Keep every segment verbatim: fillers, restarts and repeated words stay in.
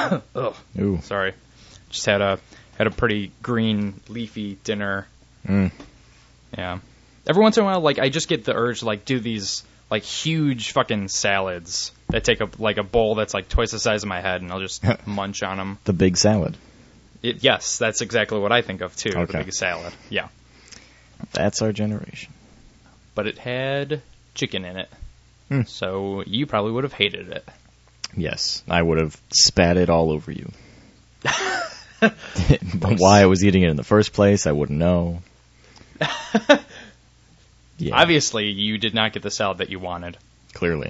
Ugh. Ooh. Sorry. Just had a had a pretty green, leafy dinner. Mm. Yeah. Every once in a while, like, I just get the urge to, like, do these, like, huge fucking salads that take up, like, a bowl that's, like, twice the size of my head, and I'll just munch on them. The big salad. It, yes, that's exactly what I think of, too, okay. the big salad. Yeah. That's our generation. But it had chicken in it. Hmm. So you probably would have hated it. Yes, I would have spat it all over you. But why I was eating it in the first place, I wouldn't know. Yeah. Obviously, you did not get the salad that you wanted. Clearly.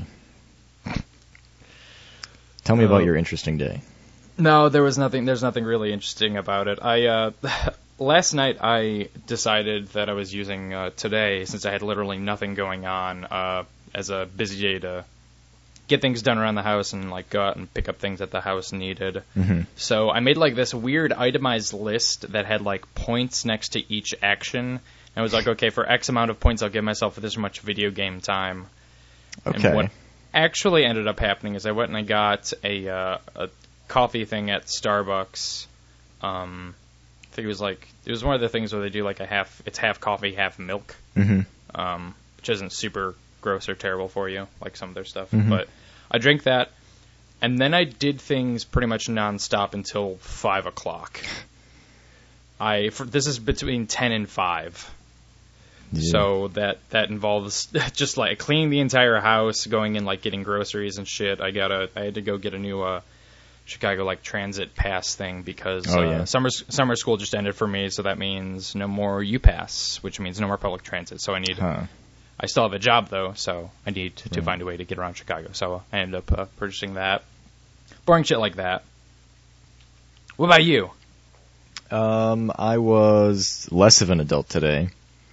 Tell me uh, about your interesting day. No, there was nothing. There's nothing really interesting about it. I uh, last night I decided that I was using uh, today, since I had literally nothing going on, uh, as a busy day to get things done around the house and like go out and pick up things that the house needed. Mm-hmm. So I made like this weird itemized list that had like points next to each action. And I was like, okay, for X amount of points, I'll give myself this much video game time. Okay. And what actually ended up happening is I went and I got a uh, a coffee thing at Starbucks. Um, I think it was like it was one of the things where they do like a half. It's half coffee, half milk, mm-hmm. um, which isn't super gross or terrible for you, like some of their stuff. Mm-hmm. But I drank that, and then I did things pretty much nonstop until five o'clock. I for, this is between ten and five. Yeah. So that that involves just like cleaning the entire house, going in like getting groceries and shit. I got a I had to go get a new uh, Chicago like transit pass thing because oh, uh, yeah. summer summer school just ended for me, so that means no more U-Pass, which means no more public transit. So I need huh. I still have a job though, so I need to, to right. find a way to get around Chicago. So I ended up uh, purchasing that. Boring shit like that. What about you? Um, I was less of an adult today.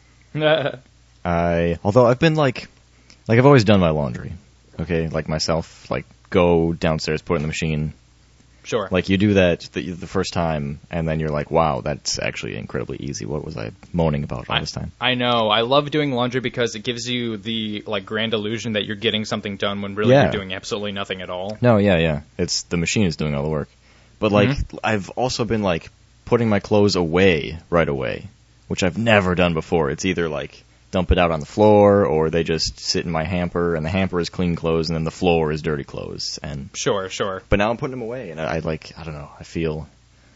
I, although I've been like, like I've always done my laundry, okay, like myself, like go downstairs, put it in the machine. Sure. Like you do that the, the first time, and then you're like, wow, that's actually incredibly easy. What was I moaning about all I, this time? I know. I love doing laundry because it gives you the like grand illusion that you're getting something done when really yeah. you're doing absolutely nothing at all. No, yeah, yeah. It's the machine is doing all the work. But like, mm-hmm. I've also been like putting my clothes away right away, which I've never done before. It's either like dump it out on the floor, or they just sit in my hamper, and the hamper is clean clothes, and then the floor is dirty clothes. And sure, sure. But now I'm putting them away, and I, I like, I don't know, I feel,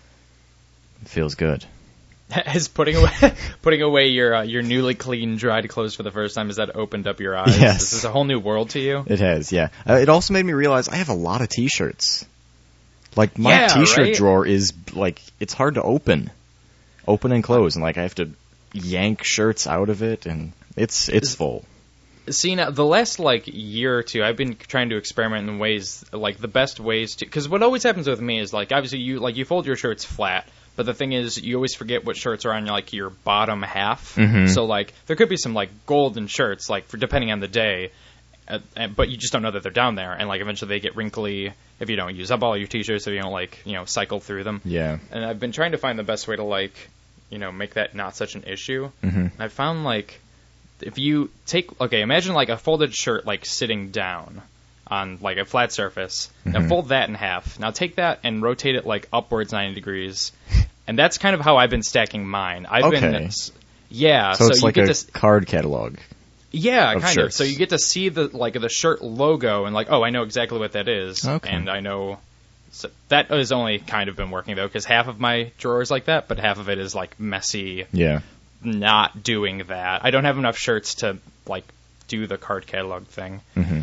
it feels good. Has putting away putting away your uh, your newly clean, dried clothes for the first time, has that opened up your eyes? Yes. This is a whole new world to you? It has, yeah. Uh, it also made me realize I have a lot of T-shirts. Like, my yeah, T-shirt right? drawer is, like, it's hard to open. Open and close, and, like, I have to yank shirts out of it, and it's it's full. See, now, the last, like, year or two, I've been trying to experiment in ways, like, the best ways to... Because what always happens with me is, like, obviously, you like you fold your shirts flat, but the thing is, you always forget what shirts are on, like, your bottom half. Mm-hmm. So, like, there could be some, like, golden shirts, like, for depending on the day, uh, but you just don't know that they're down there, and, like, eventually they get wrinkly if you don't use up all your T-shirts, if you don't, like, you know, cycle through them. Yeah. And I've been trying to find the best way to, like, you know, make that not such an issue. Mm-hmm. And I found, like... If you take, okay, imagine like a folded shirt like sitting down on like a flat surface. Mm-hmm. Now fold that in half. Now take that and rotate it like upwards ninety degrees. And that's kind of how I've been stacking mine. I've okay. been, yeah. So, so it's you like get a to, card catalog. Yeah, of kind shirts. of. So you get to see the like the shirt logo and like, oh, I know exactly what that is. Okay. And I know. So that has only kind of been working though, because half of my drawer is like that, but half of it is like messy. Yeah. Not doing that. I don't have enough shirts to like do the card catalog thing. Mm-hmm.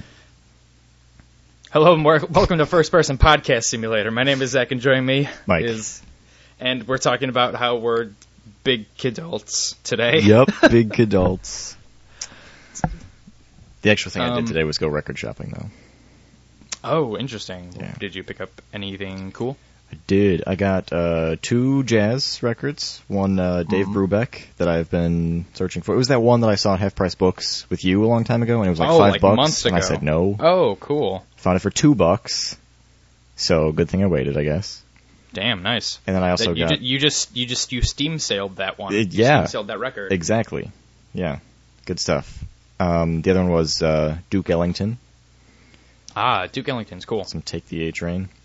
Hello and welcome to First Person Podcast Simulator. My name is Zach, and joining me Mike. is, and we're talking about how we're big kidults today. Yep, big adults. The actual thing um, I did today was go record shopping, though. Oh, interesting. Yeah. Did you pick up anything cool? I did. I got uh, two jazz records. One uh, Dave mm-hmm. Brubeck that I've been searching for. It was that one that I saw at Half Price Books with you a long time ago, and it was like oh, five like bucks. months and ago. I said no. Oh, cool. Found it for two bucks. So good thing I waited, I guess. Damn, nice. And then I also that you got ju- you just you just you steam sailed that one. It, you yeah, steam sailed that record. Exactly. Yeah, good stuff. Um, the other one was uh, Duke Ellington. Ah, Duke Ellington's cool. Some Take the A Train.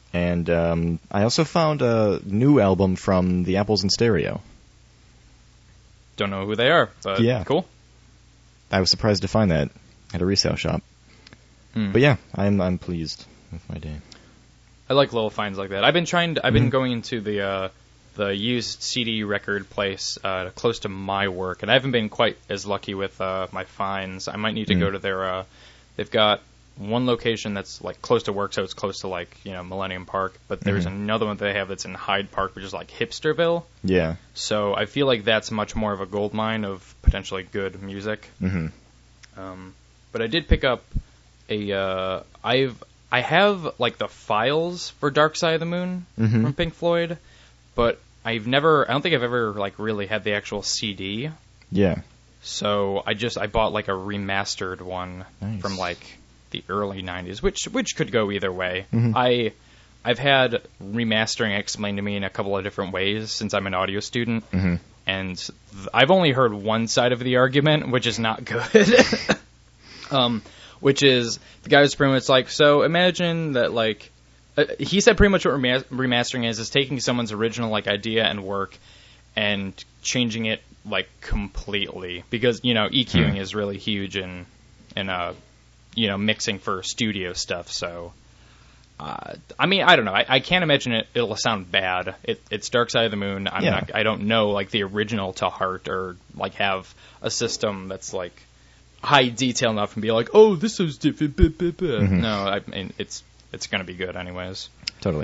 And um, I also found a new album from the Apples in Stereo. Don't know who they are, but yeah. cool. I was surprised to find that at a resale shop. Hmm. But yeah, I'm I'm pleased with my day. I like little finds like that. I've been trying to, I've Mm-hmm. been going into the uh, the used C D record place uh, close to my work, and I haven't been quite as lucky with uh, my finds. I might need to Mm. go to their. Uh, they've got one location that's like close to work, so it's close to like you know Millennium Park. But there's Mhm. another one they have that's in Hyde Park, which is like Hipsterville. Yeah. So I feel like that's much more of a gold mine of potentially good music. Mm-hmm. Um, but I did pick up a. Uh, I've I have like the files for Dark Side of the Moon Mhm. from Pink Floyd, but I've never. I don't think I've ever like really had the actual C D. Yeah. So I just I bought like a remastered one Nice. from like the early nineties, which which could go either way. Mhm. I I've had remastering explained to me in a couple of different ways since I'm an audio student. Mm-hmm. And th- I've only heard one side of the argument, which is not good. um, which is the guy was pretty much like, so imagine that like uh, he said pretty much what remas- remastering is is taking someone's original like idea and work and changing it like completely because you know EQing Hmm. is really huge in in uh you know mixing for studio stuff. So. Uh, I mean, I don't know. I, I can't imagine it. It'll sound bad. It, it's Dark Side of the Moon. I'm Yeah. not. I don't know like the original to heart or like have a system that's like high detail enough and be like, oh, this is different. Blah, blah, blah. Mhm. No, I mean it's it's gonna be good anyways. Totally.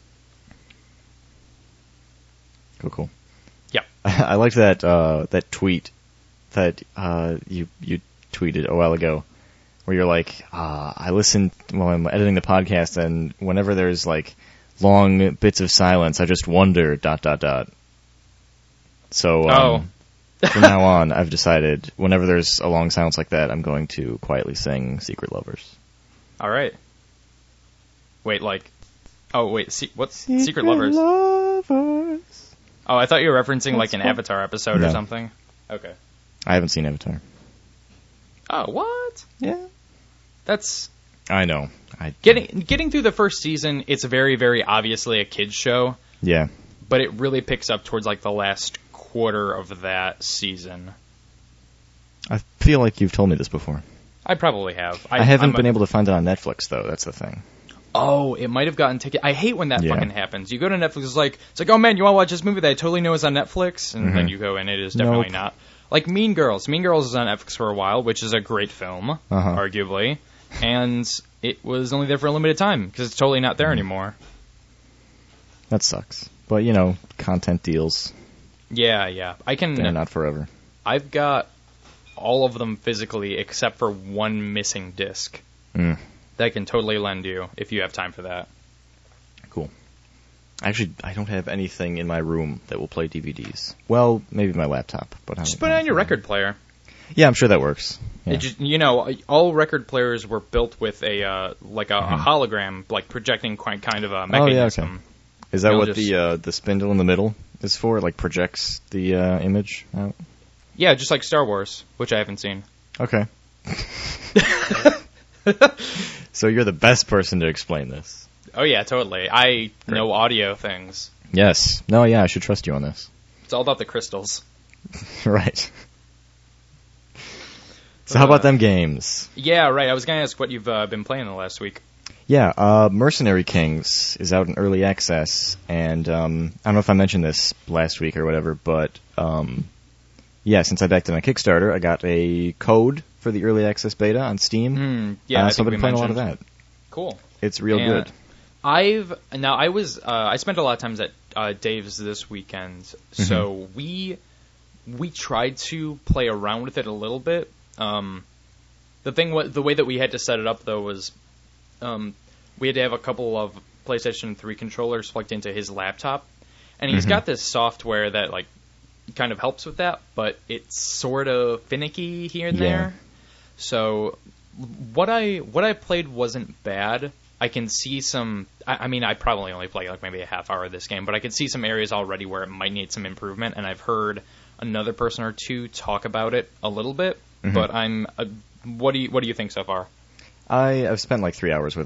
Cool, cool. Yeah. I liked that uh, that tweet that uh, you you tweeted a while ago, where you're like, uh, I listen while I'm editing the podcast, and whenever there's like long bits of silence, I just wonder dot dot dot. So um, from now on, I've decided whenever there's a long silence like that, I'm going to quietly sing "Secret Lovers." All right. Wait, like, oh wait, se- what's Secret, Lovers? Lovers. Oh, I thought you were referencing like That's an cool. Avatar episode No. or something. Okay. I haven't seen Avatar. Oh, what? Yeah. That's I know. I getting getting through the first season. It's very, very obviously a kids show. Yeah. But it really picks up towards like the last quarter of that season. I feel like you've told me this before. I probably have. I, haven't I'm been a, able to find it on Netflix, though. That's the thing. Oh, it might have gotten taken. I hate when that Yeah. fucking happens. You go to Netflix, it's like it's like, oh man, you want to watch this movie that I totally know is on Netflix, and Mhm. then you go and it is definitely Nope. not. Like Mean Girls. Mean Girls is on Netflix for a while, which is a great film, Uh-huh. arguably, and it was only there for a limited time because it's totally not there Mhm. anymore. That sucks. But, you know, content deals, Yeah, yeah. I can. they're not forever. I've got all of them physically except for one missing disc Mm, that I can totally lend you if you have time for that. cool. Actually, I don't have anything in my room that will play D V Ds. Well, maybe my laptop, but I Just don't put it know. on your record player. Yeah, I'm sure that works. Yeah. It just, you know, all record players were built with a uh, like a, a Mhm. hologram, like projecting quite kind of a Oh, yeah, mechanism. okay. Is that You'll what just- the uh, the spindle in the middle is for? It, like, projects the uh, image out? Yeah, just like Star Wars, which I haven't seen. Okay. So you're the best person to explain this. Oh yeah, totally. I Great. know audio things. Yes. No, yeah, I should trust you on this. It's all about the crystals. Right. So how Uh, about them games? Yeah, right. I was gonna ask what you've uh, been playing the last week. Yeah, uh, Mercenary Kings is out in early access, and um, I don't know if I mentioned this last week or whatever, but um, yeah, since I backed in on Kickstarter, I got a code for the early access beta on Steam. Hmm, yeah, uh, I so think I've we been playing a lot of mentioned. that. Cool. It's real And good. I've now I was uh, I spent a lot of times at uh, Dave's this weekend, Mm-hmm. so we we tried to play around with it a little bit. Um, the thing, wa- the way that we had to set it up though was, um, we had to have a couple of PlayStation three controllers plugged into his laptop, and he's Mhm. got this software that like kind of helps with that, but it's sort of finicky here and Yeah. there. So what I what I played wasn't bad. I can see some. I, I mean, I probably only played like maybe a half hour of this game, but I could see some areas already where it might need some improvement. And I've heard another person or two talk about it a little bit. Mhm. But I'm. Uh, what do you What do you think so far? I, I've spent like three hours with it,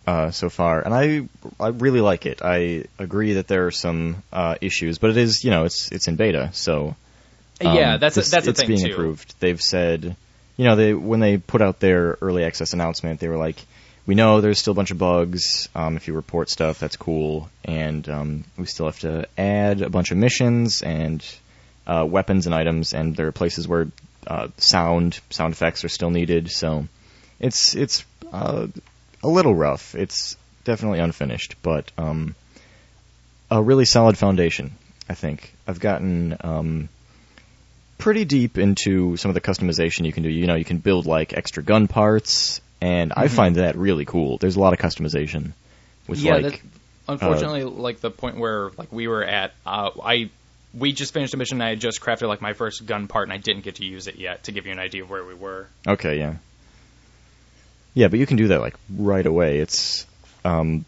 uh, so far, and I I really like it. I agree that there are some uh, issues, but it is, you know, it's it's in beta, so um, yeah, that's this, a, that's it's a thing being too. improved. They've said, you know, they when they put out their early access announcement, they were like, we know there's still a bunch of bugs. Um, if you report stuff, that's cool, and um, we still have to add a bunch of missions and uh, weapons and items, and there are places where uh, sound sound effects are still needed. So it's it's uh, a little rough. It's definitely unfinished, but um, a really solid foundation, I think. I've gotten um, pretty deep into some of the customization you can do. You know, you can build like extra gun parts, and mm-hmm. I find that really cool. There's a lot of customization with yeah, like. Unfortunately, uh, like the point where like we were at, uh, I we just finished a mission. And I had just crafted like my first gun part, and I didn't get to use it yet. To give you an idea of where we were. Okay, yeah. Yeah, but you can do that like right away. It's um,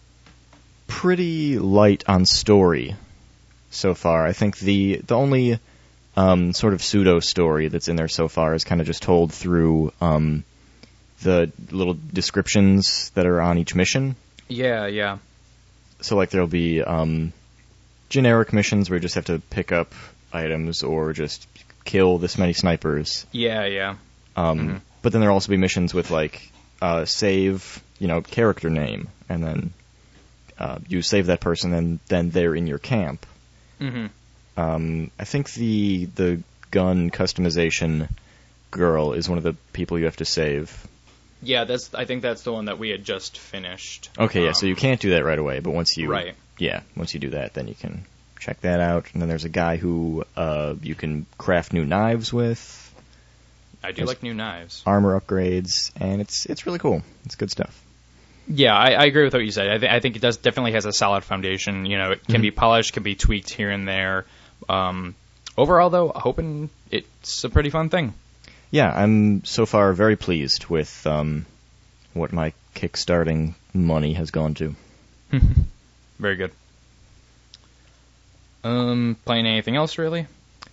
pretty light on story so far. I think the the only um, sort of pseudo story that's in there so far is kind of just told through um, the little descriptions that are on each mission. Yeah, yeah. So like there'll be um, generic missions where you just have to pick up items or just kill this many snipers. Yeah, yeah. Um, mm-hmm. But then there'll also be missions with like uh, save, you know, character name, and then uh, you save that person, and then they're in your camp. Mm-hmm. Um, I think the the gun customization girl is one of the people you have to save. Yeah, that's. I think that's the one that we had just finished. Okay, yeah, um, so you can't do that right away, but once you right. yeah, once you do that, then you can check that out. And then there's a guy who uh, you can craft new knives with. I do there's like new knives. Armor upgrades, and it's it's really cool. It's good stuff. Yeah, I, I agree with what you said. I, th- I think it does definitely has a solid foundation. You know, it can mm-hmm. be polished, can be tweaked here and there. Um, overall, though, hoping it's a pretty fun thing. Yeah, I'm so far very pleased with um, what my kickstarting money has gone to. Very good. Um, playing anything else, really?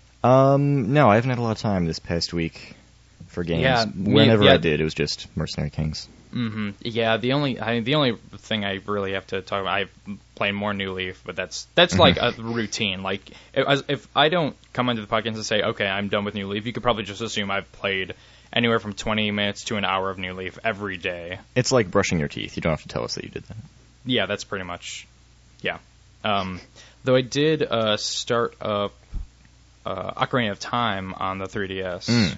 Um, no, I haven't had a lot of time this past week for games. Yeah, Whenever yeah. I did, it was just Mercenary Kings. Mm-hmm. Yeah, the only I, the only thing I really have to talk about, I play more New Leaf, but that's that's like a routine. Like if, if I don't come into the podcast and say, okay, I'm done with New Leaf, you could probably just assume I've played anywhere from twenty minutes to an hour of New Leaf every day. It's like brushing your teeth. You don't have to tell us that you did that. Yeah, that's pretty much, yeah. Um, though I did uh, start up uh, Ocarina of Time on the three D S. Mm.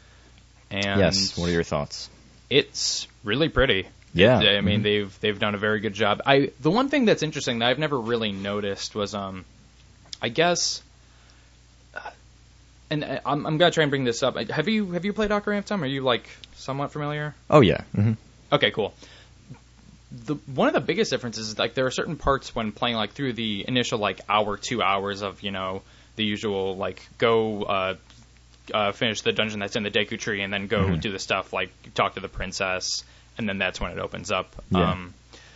And yes, what are your thoughts? It's really pretty. Yeah, I mean mm-hmm. they've they've done a very good job. I the one thing that's interesting that I've never really noticed was um, I guess, uh, and I'm I'm gonna try and bring this up. Have you have you played Ocarina of Time? Are you like somewhat familiar? Oh yeah. Mm-hmm. Okay, cool. The one of the biggest differences is like there are certain parts when playing like through the initial like hour two hours of you know the usual like go. Uh, Uh, finish the dungeon that's in the Deku Tree, and then go mm-hmm. do the stuff like talk to the princess, and then that's when it opens up. Yeah. Um,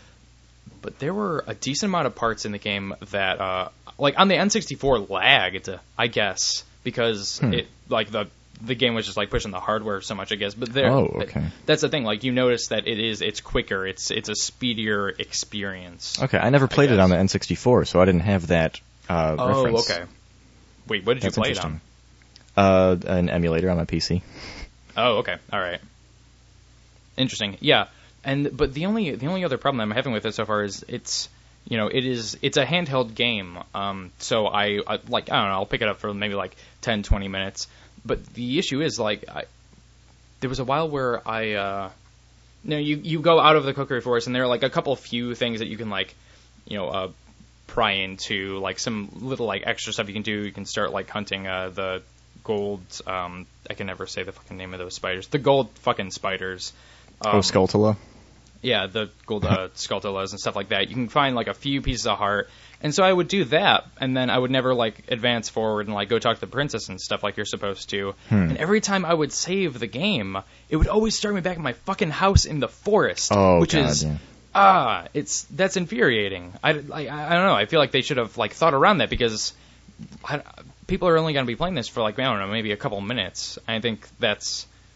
but there were a decent amount of parts in the game that, uh, like on the N sixty-four, lagged, I guess, because hmm. it like the the game was just like pushing the hardware so much, I guess. But there, oh, okay. that's the thing. Like you notice that it is it's quicker, it's it's a speedier experience. Okay, I never played I it on the N sixty-four, so I didn't have that uh, oh, reference. okay. Wait, what did That's you play it on? Uh, an emulator on my P C. Oh, okay, all right. Interesting, yeah. And but the only the only other problem I'm having with it so far is it's you know it is it's a handheld game. Um, so I, I like I don't know I'll pick it up for maybe like ten, twenty minutes. But the issue is like I, there was a while where I uh, you know you you go out of the Kokiri Forest and there are like a couple few things that you can like you know uh, pry into like some little like extra stuff you can do. You can start like hunting uh, the gold, um, I can never say the fucking name of those spiders. The gold fucking spiders. Um, oh, Skulltula? Yeah, the gold uh, Skulltulas and stuff like that. You can find like a few pieces of heart. And so I would do that, and then I would never like advance forward and like go talk to the princess and stuff like you're supposed to. Hmm. And every time I would save the game, it would always start me back at my fucking house in the forest. Oh, which God, is yeah. ah, it's that's infuriating. I, I, I don't know. I feel like they should have like thought around that because I, people are only going to be playing this for like I don't know maybe a couple minutes. I think that's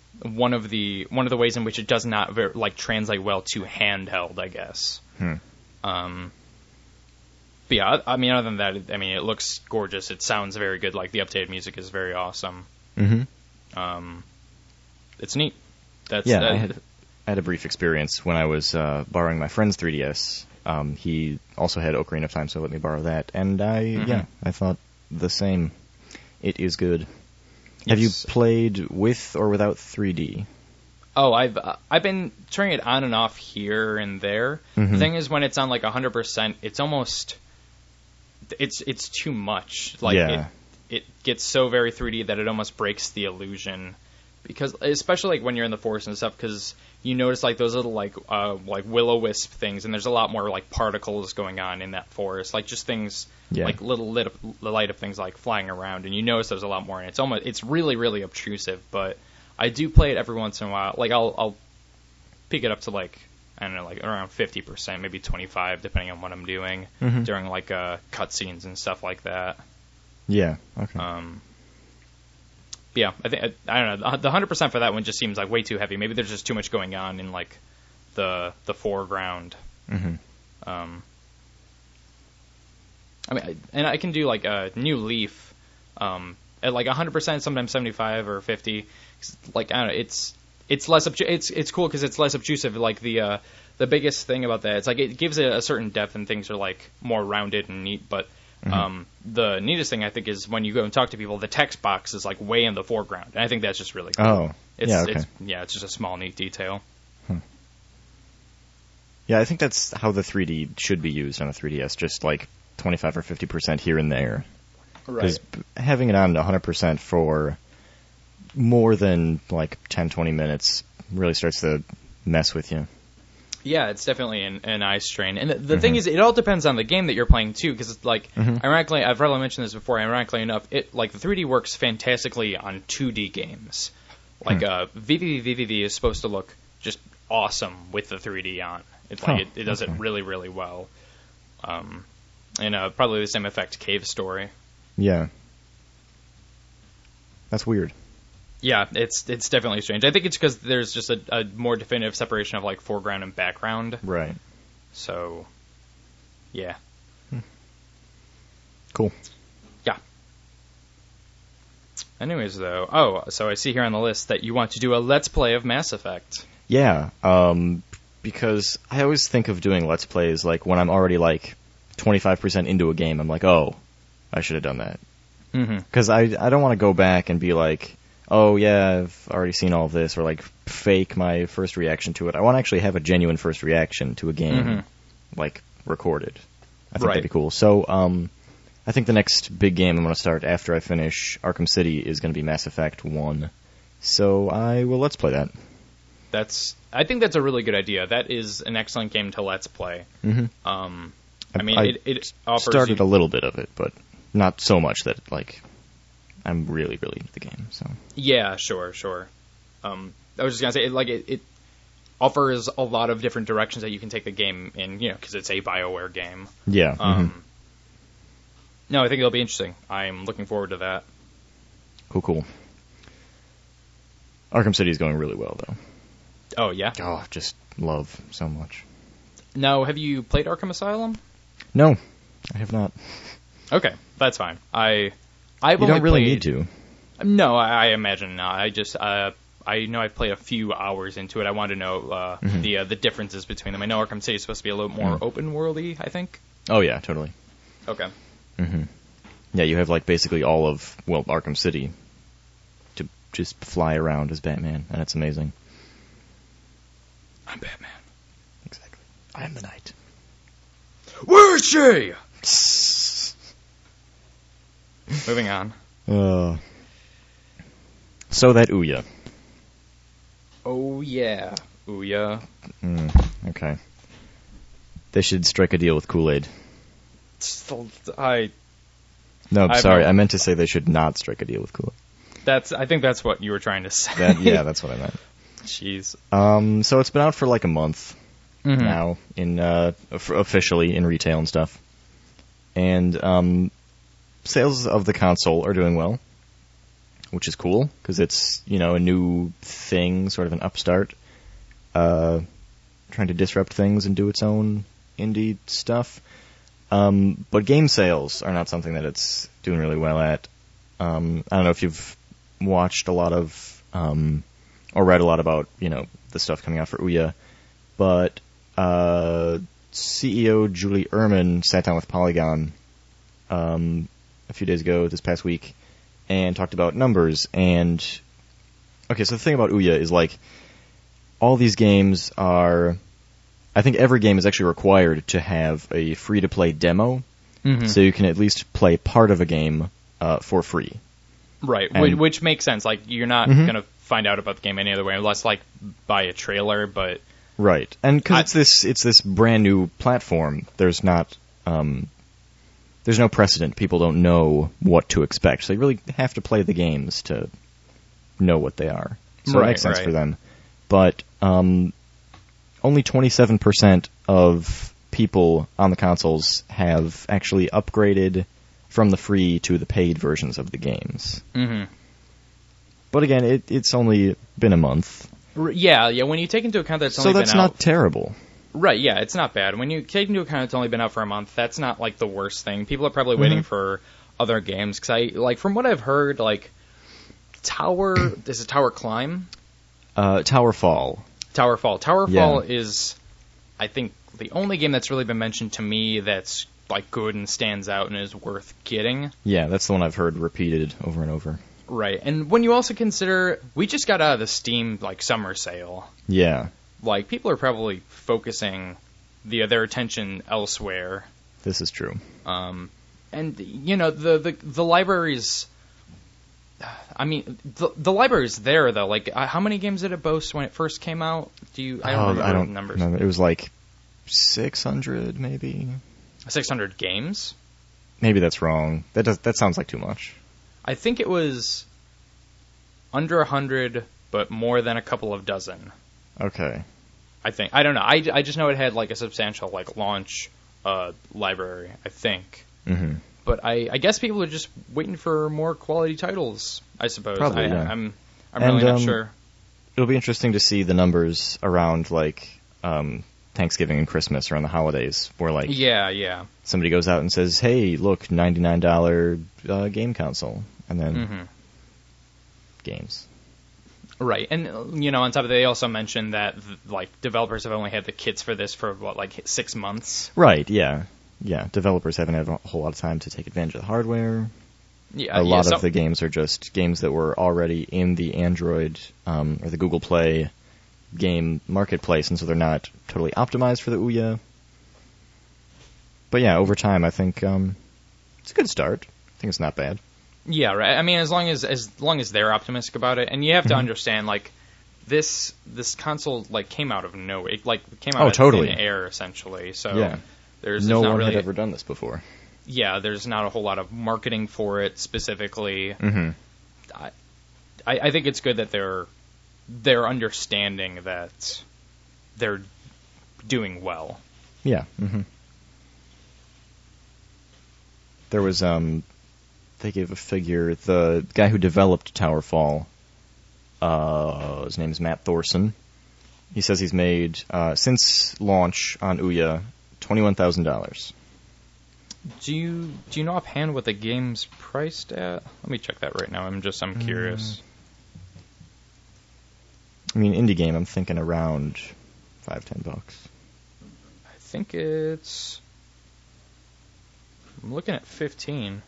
one of the one of the ways in which it does not ver- like translate well to handheld, I guess. Hmm. Um, but yeah, I, I mean, other than that, I mean, it looks gorgeous. It sounds very good. Like the updated music is very awesome. Mm-hmm. Um, it's neat. That's yeah. uh, I, had, I had a brief experience when I was uh, borrowing my friend's three D S. Um, he also had Ocarina of Time, so let me borrow that. And I, Mm-hmm. yeah, I thought the same. It is good. Yes. Have you played with or without three D? Oh, I've uh, I've been turning it on and off here and there. Mhm. The thing is, when it's on like one hundred percent, it's almost it's it's too much. Like Yeah. it it gets so very three D that it almost breaks the illusion. Because especially like when you're in the forest and stuff, because you notice like those little like uh, like will-o-wisp things, and there's a lot more like particles going on in that forest, like just things Yeah. like little lit light of things like flying around, and you notice there's a lot more, and it's almost it's really really obtrusive. But I do play it every once in a while. Like I'll I'll pick it up to like I don't know like around fifty percent, maybe twenty-five, depending on what I'm doing Mhm. during like uh, cutscenes and stuff like that. Yeah. Okay. Um, but yeah, I think I don't know. The one hundred percent for that one just seems like way too heavy. Maybe there's just too much going on in like the the foreground. hmm Um, I mean, I, and I can do like a New Leaf um, at like one hundred percent, sometimes seventy-five or fifty. Like I don't know, it's it's less obtru- it's it's cool because it's less obtrusive. Like the uh, the biggest thing about that, it's like it gives it a certain depth and things are like more rounded and neat, but. Mhm. Um, the neatest thing I think is when you go and talk to people, the text box is like way in the foreground, and I think that's just really cool. Oh, it's, yeah, okay. It's, yeah, it's just a small, neat detail. Yeah, I think that's how the three D should be used on a three D S, just like twenty-five or fifty percent here and there. Because having it on one hundred percent for more than like ten, twenty minutes really starts to mess with you. Yeah, it's definitely an, an eye strain. And the, the Mhm. thing is, it all depends on the game that you're playing, too, because it's like, Mhm. ironically, I've probably mentioned this before, ironically enough, it like the three D works fantastically on two D games. Like, Hmm. uh, V V V V V V is supposed to look just awesome with the three D on. It's like, Huh, it, it does okay. it really, really well. Um, and uh, probably the same effect Cave Story. Yeah. That's weird. Yeah, it's it's definitely strange. I think it's because there's just a, a more definitive separation of like foreground and background. Right. So, yeah. Cool. Yeah. Anyways, though, oh, so I see here on the list that you want to do a Let's Play of Mass Effect. Yeah, um, because I always think of doing Let's Plays like when I'm already like twenty-five percent into a game. I'm like, oh, I should have done that. Mm-hmm. Because I, I don't want to go back and be like, oh, yeah, I've already seen all of this, or like fake my first reaction to it. I want to actually have a genuine first reaction to a game, Mhm. like recorded. I think Right. that'd be cool. So, um, I think the next big game I'm going to start after I finish Arkham City is going to be Mass Effect one. So I will Let's Play that. That's. I think that's a really good idea. That is an excellent game to Let's Play. Mm-hmm. Um, I mean, I it, it offers started you, a little bit of it, but not so much that like I'm really, really into the game. So Yeah, sure, sure. Um, I was just gonna say, it, like, it, it offers a lot of different directions that you can take the game in, you know, because it's a BioWare game. yeah, Um, mhm. No, I think it'll be interesting. I'm looking forward to that. cool, cool. Arkham City is going really well, though. Oh yeah. Oh, just love so much. Now, have you played Arkham Asylum? No, I have not. Okay, that's fine. I, I've You only don't really played, need to. No, I, I imagine not. I just, uh, I know I played a few hours into it. I wanted to know uh, Mhm. the uh, the differences between them. I know Arkham City is supposed to be a little more Mm. open worldy. I think. Oh yeah, totally. Okay. hmm Yeah, you have like basically all of well Arkham City to just fly around as Batman, and it's amazing. I'm Batman. Exactly. I am the Knight. Where is she? Moving on. Uh, so that Ouya. Oh yeah. Ooh yeah. Mm, okay. They should strike a deal with Kool-Aid. I. No, I've sorry, no- I meant to say they should not strike a deal with Kool-Aid. That's. I think that's what you were trying to say. That, yeah, that's what I meant. Jeez. Um, so it's been out for like a month Mhm. now, in uh, of- officially in retail and stuff, and um, sales of the console are doing well. which is cool because it's, you know, a new thing, sort of an upstart, uh, trying to disrupt things and do its own indie stuff. Um, but game sales are not something that it's doing really well at. Um, I don't know if you've watched a lot of, um, or read a lot about, you know, the stuff coming out for Ouya, but uh, C E O Julie Ehrman sat down with Polygon um, a few days ago, this past week, and talked about numbers. And okay, so the thing about Ouya is, like, all these games are, I think every game is actually required to have a free-to-play demo, mm-hmm. so you can at least play part of a game uh, for free. Right, and, which makes sense. Like, you're not mm-hmm. going to find out about the game any other way, unless, like, buy a trailer, but... Right, and because it's this, it's this brand new platform, there's not, um, there's no precedent. People don't know what to expect, so you really have to play the games to know what they are. So right, it makes sense right. for them. But um, only twenty-seven percent of people on the consoles have actually upgraded from the free to the paid versions of the games. Mm-hmm. But again, it, it's only been a month. Yeah, yeah. When you take into account that it's only so that's been out, not terrible. Right? Yeah, it's not bad. When you take into account it's only been out for a month, that's not like the worst thing. People are probably mm-hmm. waiting for other games because I like from what I've heard, like Tower. Is it Tower Climb? Uh, Tower Fall. Tower Fall. Tower Fall yeah. is, I think, the only game that's really been mentioned to me that's like good and stands out and is worth getting. Yeah, that's the one I've heard repeated over and over. Right, and when you also consider, we just got out of the Steam, like, summer sale. Yeah. Like, people are probably focusing the, their attention elsewhere. This is true. Um, and, you know, the, the, the library's, I mean, the, the library's there, though. Like, uh, how many games did it boast when it first came out? Do you, I don't oh, remember I don't the numbers. Remember. It was like six hundred, maybe? six hundred games? Maybe that's wrong. That does, that sounds like too much. I think it was under a hundred, but more than a couple of dozen. Okay. I think. I don't know. I, I just know it had like a substantial like launch uh, library, I think. Mm-hmm. But I, I guess people are just waiting for more quality titles, I suppose. Probably, I, yeah. I'm, I'm and, really not um, sure. It'll be interesting to see the numbers around like um, Thanksgiving and Christmas around the holidays, where like yeah, yeah. somebody goes out and says, "Hey, look, ninety-nine dollars uh, game console," and then mm-hmm. games. Right, and you know, on top of that, they also mentioned that like developers have only had the kits for this for what, like six months. Right. Yeah. Yeah. Developers haven't had a whole lot of time to take advantage of the hardware. Yeah. A yeah, lot so- of the games are just games that were already in the Android um, or the Google Play game marketplace, and so they're not totally optimized for the Ouya. But yeah, over time, I think um, it's a good start. I think it's not bad. Yeah, right. I mean, as long as as long as they're optimistic about it, and you have to mm-hmm. understand, like this this console like came out of nowhere, it, like came out oh, of totally. thin air essentially. So yeah. there's, no there's not one really, had ever done this before. Yeah, there's not a whole lot of marketing for it specifically. Mm-hmm. I, I I think it's good that they're they're understanding that they're doing well. Yeah. Mm-hmm. There was um. They gave a figure. The guy who developed Towerfall, uh, his name is Matt Thorson. He says he's made, uh, since launch on Ouya, twenty-one thousand dollars. Do you do you know offhand what the game's priced at? Let me check that right now. I'm just I'm curious. Mm. I mean, indie game. I'm thinking around five ten bucks. I think it's. I'm looking at fifteen.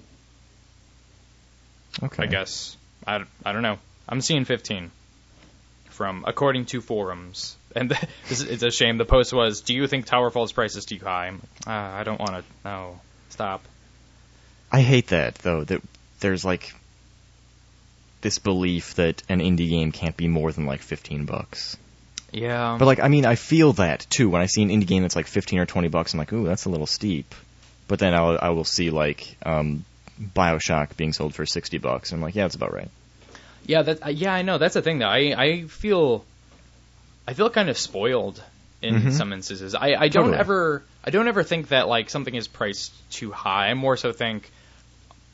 Okay. I guess. I, I don't know. I'm seeing fifteen from according to forums. And the, it's a shame. The post was, do you think Towerfall's price is too high? I'm, uh, I don't want to. No. Stop. I hate that, though, that there's, like, this belief that an indie game can't be more than, like, fifteen bucks. Yeah. But, like, I mean, I feel that, too. When I see an indie game that's, like, fifteen or twenty bucks, I'm like, ooh, that's a little steep. But then I'll, I will see, like, um... BioShock being sold for sixty bucks. I'm like, yeah, that's about right. Yeah, that uh, yeah, I know. That's the thing, though. I, I feel I feel kind of spoiled in mm-hmm. some instances. I, I don't totally. ever I don't ever think that like something is priced too high. I more so think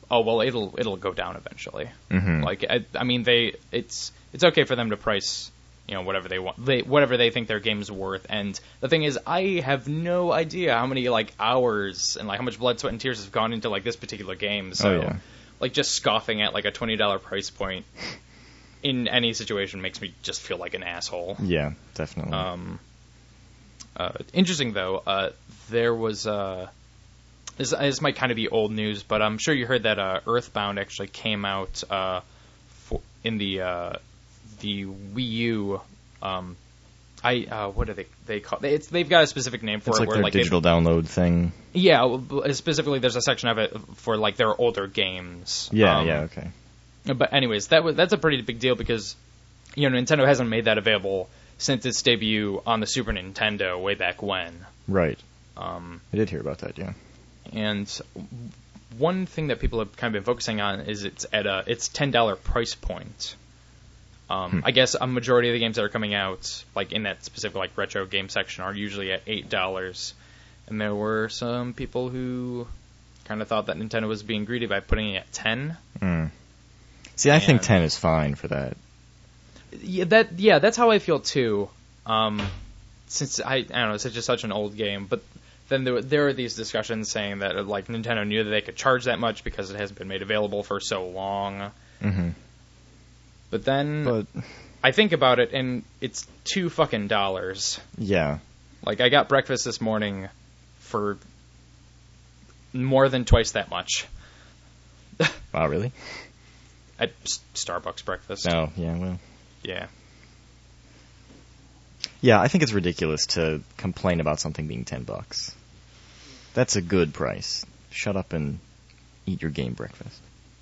oh well, it'll it'll go down eventually. Mm-hmm. Like I, I mean, they it's it's okay for them to price, you know, whatever they want, they whatever they think their game's worth. And the thing is, I have no idea how many like hours and like how much blood, sweat, and tears have gone into like this particular game. So, oh, yeah. like just scoffing at like a twenty dollar price point in any situation makes me just feel like an asshole. Yeah, definitely. Um, uh, interesting though, uh, there was uh, this, this might kind of be old news, but I'm sure you heard that uh, Earthbound actually came out uh, for, in the uh, the Wii U. Um, I uh, what do they they call it? It's, they've got a specific name for it's it. like where, their like, digital download thing. Yeah, specifically, there's a section of it for like their older games. Yeah, um, yeah, okay. But anyways, that was that's a pretty big deal because, you know, Nintendo hasn't made that available since its debut on the Super Nintendo way back when. Right. Um, I did hear about that, yeah. and one thing that people have kind of been focusing on is it's at a it's ten dollar price point. Um, Hmm. I guess a majority of the games that are coming out, like in that specific like retro game section, are usually at eight dollars. And there were some people who kind of thought that Nintendo was being greedy by putting it at ten. Mm. See, I think And- ten is fine for that. Yeah, that yeah, that's how I feel too. Um, since I I don't know, it's just such an old game, but then there, there are these discussions saying that uh, like Nintendo knew that they could charge that much because it hasn't been made available for so long. Mm-hmm. But then But, I think about it, and it's two fucking dollars. yeah. Like I got breakfast this morning for more than twice that much Wow, really? at S- Starbucks breakfast. No, yeah, well. Yeah. Yeah, I think it's ridiculous to complain about something being ten bucks. That's a good price. Shut up and eat your game breakfast.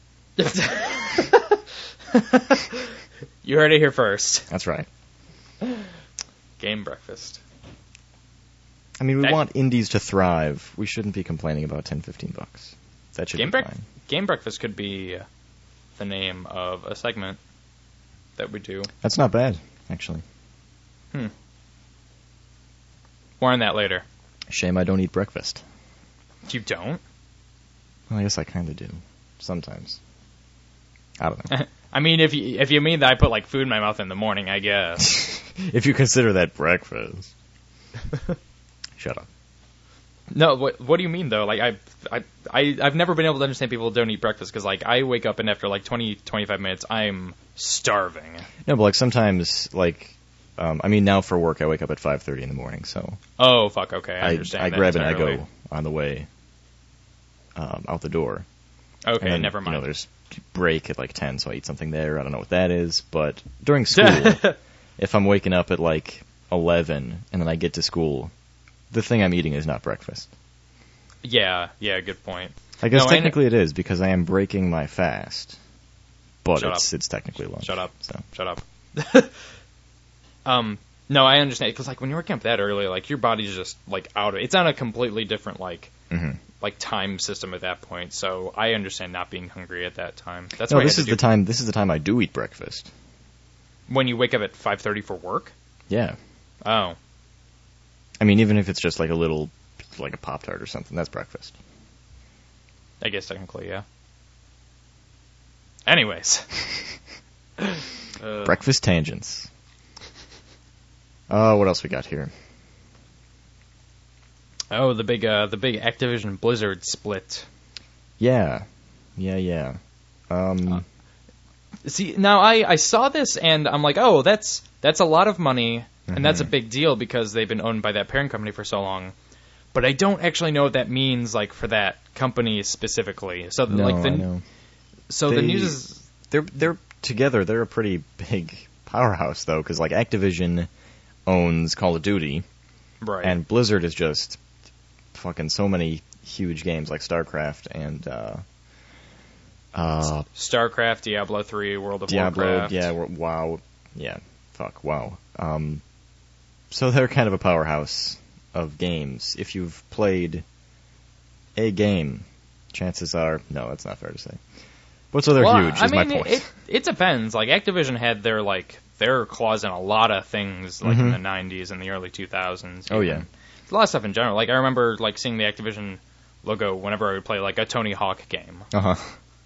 You heard it here first. That's right. Game breakfast. I mean, we That- want indies to thrive. We shouldn't be complaining about ten, fifteen bucks. That should Game, be brec- fine. Game breakfast could be the name of a segment that we do. That's not bad, actually. Hmm. More on that later. Shame I don't eat breakfast. You don't? Well, I guess I kind of do. Sometimes. I don't know. I mean, if you if you mean that I put like food in my mouth in the morning, I guess. If you consider that breakfast. Shut up. No, what what do you mean though? Like I I I I've never been able to understand people who don't eat breakfast because like I wake up and after like twenty, twenty-five minutes I'm starving. No, but like sometimes, like, um, I mean, now for work I wake up at five thirty in the morning, so Oh fuck, okay, I, I, understand. I that grab an entirely. Eggo on the way um, out the door. Okay, And then, never mind. You know, there's break at like ten, so I eat something there. I don't know what that is, but during school, if I'm waking up at like eleven and then I get to school, the thing I'm eating is not breakfast. Yeah, yeah, good point. I guess No, I technically it is because I am breaking my fast, but Shut it's up. it's technically lunch. Shut up. So. Shut up. um, no, I understand because like when you're waking up that early, like your body's just like out of it's on a completely different like hmm like time system at that point. So I understand not being hungry at that time. That's No, why I this had is to the do- time. This is the time I do eat breakfast. when you wake up at five thirty for work. Yeah, Oh, I mean, even if it's just like a little, like a Pop Tart or something, that's breakfast. I guess technically, yeah. Anyways, uh, Breakfast tangents. Uh, what else we got here? oh, the big uh, the big Activision Blizzard split. Yeah, yeah, yeah. Um, Uh, See, now I, I saw this and I'm like, oh, that's that's a lot of money and that's a Mhm. big deal because they've been owned by that parent company for so long. But I don't actually know what that means, like for that company specifically. So, no, like the I know. so the They- news is They're they're together. They're a pretty big powerhouse though, because like Activision owns Call of Duty, right. and Blizzard is just fucking so many huge games like StarCraft and uh, uh, StarCraft, Diablo three, World of Diablo. Warcraft. Yeah, w- WoW. Yeah, fuck WoW. Um, so they're kind of a powerhouse of games. If you've played a game, chances are no, that's not fair to say. But so they're well, huge. I Is mean, my point. It, it it depends. Like Activision had their like their claws in a lot of things, like in Mhm. the nineties and the early two thousands. Oh, yeah. a lot of stuff in general. Like I remember like seeing the Activision logo whenever I would play like a Tony Hawk game. Uh huh.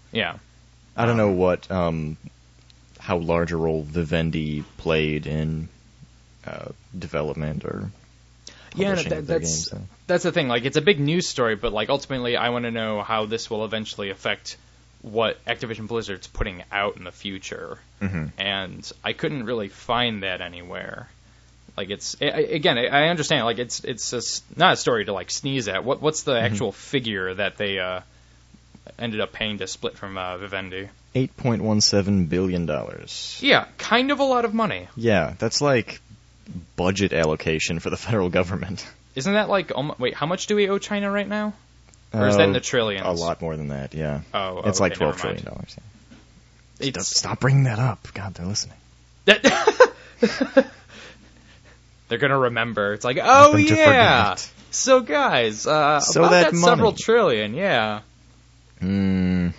Yeah. I don't know what, um, how large a role Vivendi played in uh, development or Yeah, publishing that, of their that's games. So. that's the thing. Like, it's a big news story, but like ultimately, I want to know how this will eventually affect what Activision Blizzard's putting out in the future. Mm-hmm. And I couldn't really find that anywhere. Like, it's I, again, I, I understand. Like, it's it's a s not a story to like sneeze at. What what's the Mm-hmm. actual figure that they uh, ended up paying to split from uh, Vivendi? eight point one seven billion dollars. Yeah, kind of a lot of money. Yeah, that's like budget allocation for the federal government. Isn't that like almo- wait? How much do we owe China right now? Or is that in the trillions? A lot more than that, yeah. Oh, it's okay, like twelve never trillion mind. dollars. Yeah. It's Stop, stop bringing that up. God, they're listening. that they're gonna remember. It's like, oh them to yeah. forget. So guys, uh, So about that that, several money. trillion, yeah. Mm,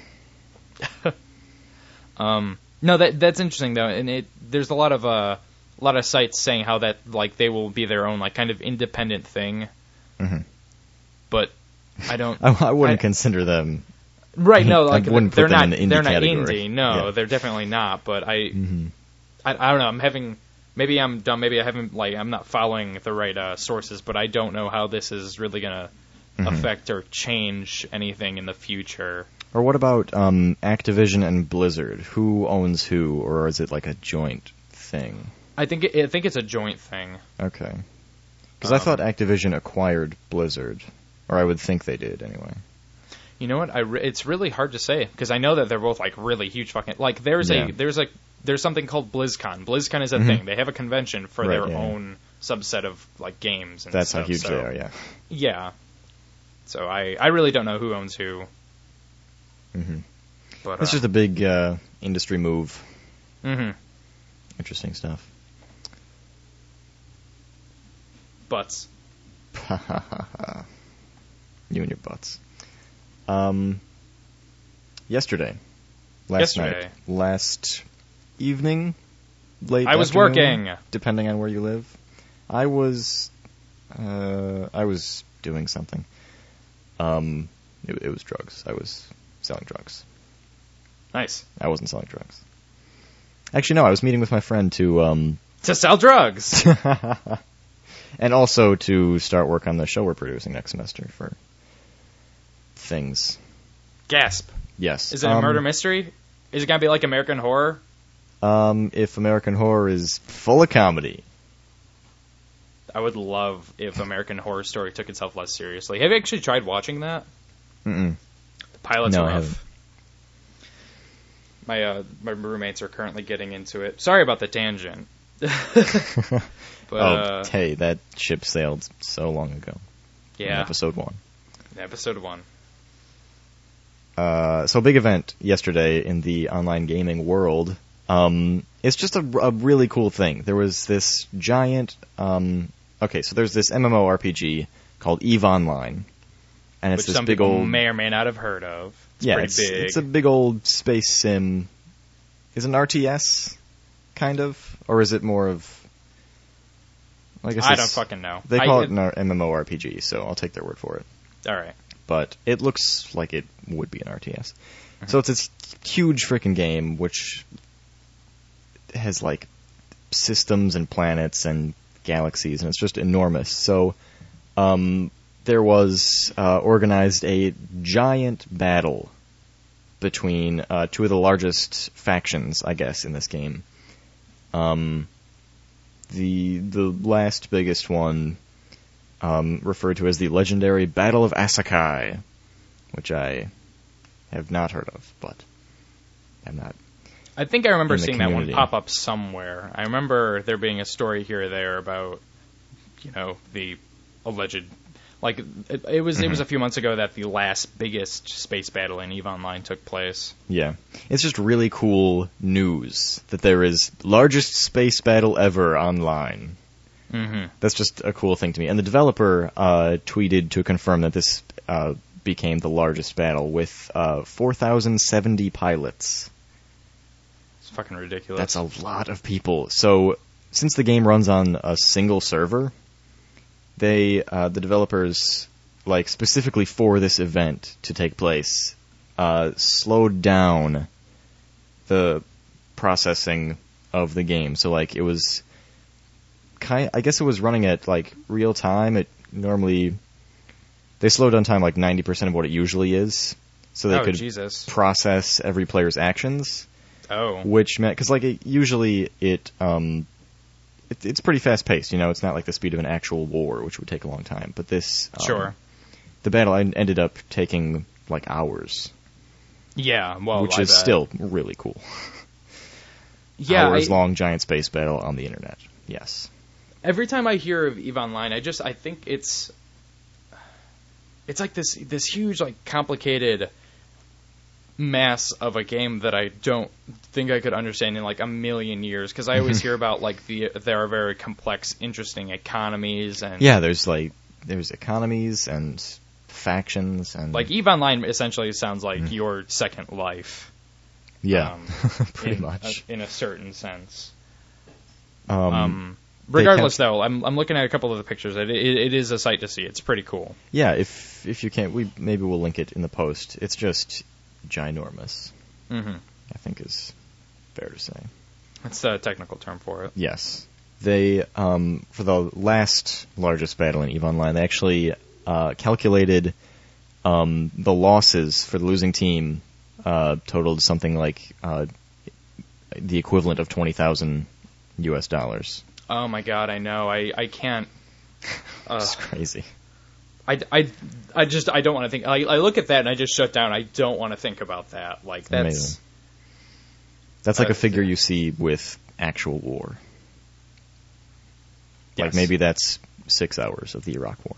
Um, no, that that's interesting though, and it there's a lot of uh, a lot of sites saying how that like they will be their own like kind of independent thing, mhm. but I don't. I, I wouldn't I- consider them. Right, no, I like wouldn't put they're them not in the indie they're not category. indie. No, Yeah. they're definitely not. But I, Mm-hmm. I, I don't know. I'm having maybe I'm dumb. Maybe I haven't like I'm not following the right uh, sources. But I don't know how this is really gonna Mhm. affect or change anything in the future. Or what about um, Activision and Blizzard? Who owns who, or is it like a joint thing? I think it, I think it's a joint thing. Okay. Because I Um, thought Activision acquired Blizzard, or I would think they did anyway. You know what? I re- it's really hard to say because I know that they're both like really huge fucking like there's Yeah. a there's like there's something called BlizzCon. BlizzCon is a Mhm. thing. They have a convention for Right, their yeah, yeah. own subset of like games. And That's stuff, how huge so, they are, yeah. Yeah. So I I really don't know who owns who. hmm But It's uh, just a big uh, industry move. mhm. Interesting stuff. Butts. You and your butts. Um, yesterday, last Yesterday. night, last evening, late. I was afternoon, working. depending on where you live. I was, uh, I was doing something. Um, it, it was drugs. I was selling drugs. Nice. I wasn't selling drugs. Actually, no. I was meeting with my friend to, um, To sell drugs. and also to start work on the show we're producing next semester for things. Gasp. Yes. Is it a Um, murder mystery? Is it gonna be like American Horror? Um, if American Horror is full of comedy. I would love if American Horror Story took itself less seriously. Have you actually tried watching that? Mm-mm. The pilot's No, I rough. haven't. My uh, my roommates are currently getting into it. Sorry about the tangent. But oh, uh, hey, that ship sailed so long ago. In yeah, episode one. episode one. Uh, so big event yesterday in the online gaming world. Um, it's just a, a really cool thing. There was this giant. Um, okay, so there's this MMORPG called EVE Online, and it's Which this some big people old. may or may not have heard of. It's yeah, pretty it's, big. it's a big old space sim. Is it an R T S, kind of, or is it more of? I guess I it's- don't fucking know. They I- call it- it an R- MMORPG, so I'll take their word for it. All right. But it looks like it would be an R T S. Mm-hmm. So it's this huge freaking game which has like systems and planets and galaxies, and it's just enormous. So um, there was uh, organized a giant battle between uh, two of the largest factions, I guess, in this game. Um, the the last biggest one. Um, referred to as the legendary Battle of Asakai, which I have not heard of, but I'm not. I think I remember in the seeing that one community. pop up somewhere. I remember there being a story here or there about, you know, the alleged. Like it, it was, Mm-hmm. it was a few months ago that the last biggest space battle in EVE Online took place. Yeah, it's just really cool news that there is largest space battle ever online. Mm-hmm. That's just a cool thing to me. And the developer uh, tweeted to confirm that this uh, became the largest battle with uh, four thousand seventy pilots. It's fucking ridiculous. That's a lot of people. So, since the game runs on a single server, they, uh, the developers, like specifically for this event to take place, uh, slowed down the processing of the game. So like it was kind I guess it was running at like real time. It normally they slowed down time like ninety percent of what it usually is, so they oh, could Jesus. process every player's actions. Oh. Which meant cuz like it, usually it um it, it's pretty fast paced, you know, it's not like the speed of an actual war, which would take a long time, but this um, Sure. the battle ended up taking like hours. Yeah, well, which I is bet. still really cool. Yeah, hours I, long giant space battle on the internet. Yes. Every time I hear of EVE Online, I just I think it's it's like this this huge like complicated mass of a game that I don't think I could understand in like a million years, because I always hear about like the there are very complex, interesting economies and yeah, there's like there's economies and factions and like EVE Online essentially sounds like mm. your second life. Yeah, um, pretty in, much a, in a certain sense. Um, Um, regardless, kept, though, I'm I'm looking at a couple of the pictures. It, it, it is a sight to see. It's pretty cool. Yeah, if if you can't, we maybe we'll link it in the post. It's just ginormous. Mm-hmm. I think is fair to say. That's the technical term for it. Yes, they um, for the last largest battle in EVE Online, they actually uh, calculated um, the losses for the losing team uh, totaled something like uh, the equivalent of twenty thousand U S dollars. Oh my god, I know. I I can't. Uh, It's crazy. I, I, I just I don't want to think. I, I look at that and I just shut down. I don't want to think about that. Like that's Amazing. That's like uh, a figure you see with actual war. Yes. Like maybe that's six hours of the Iraq War.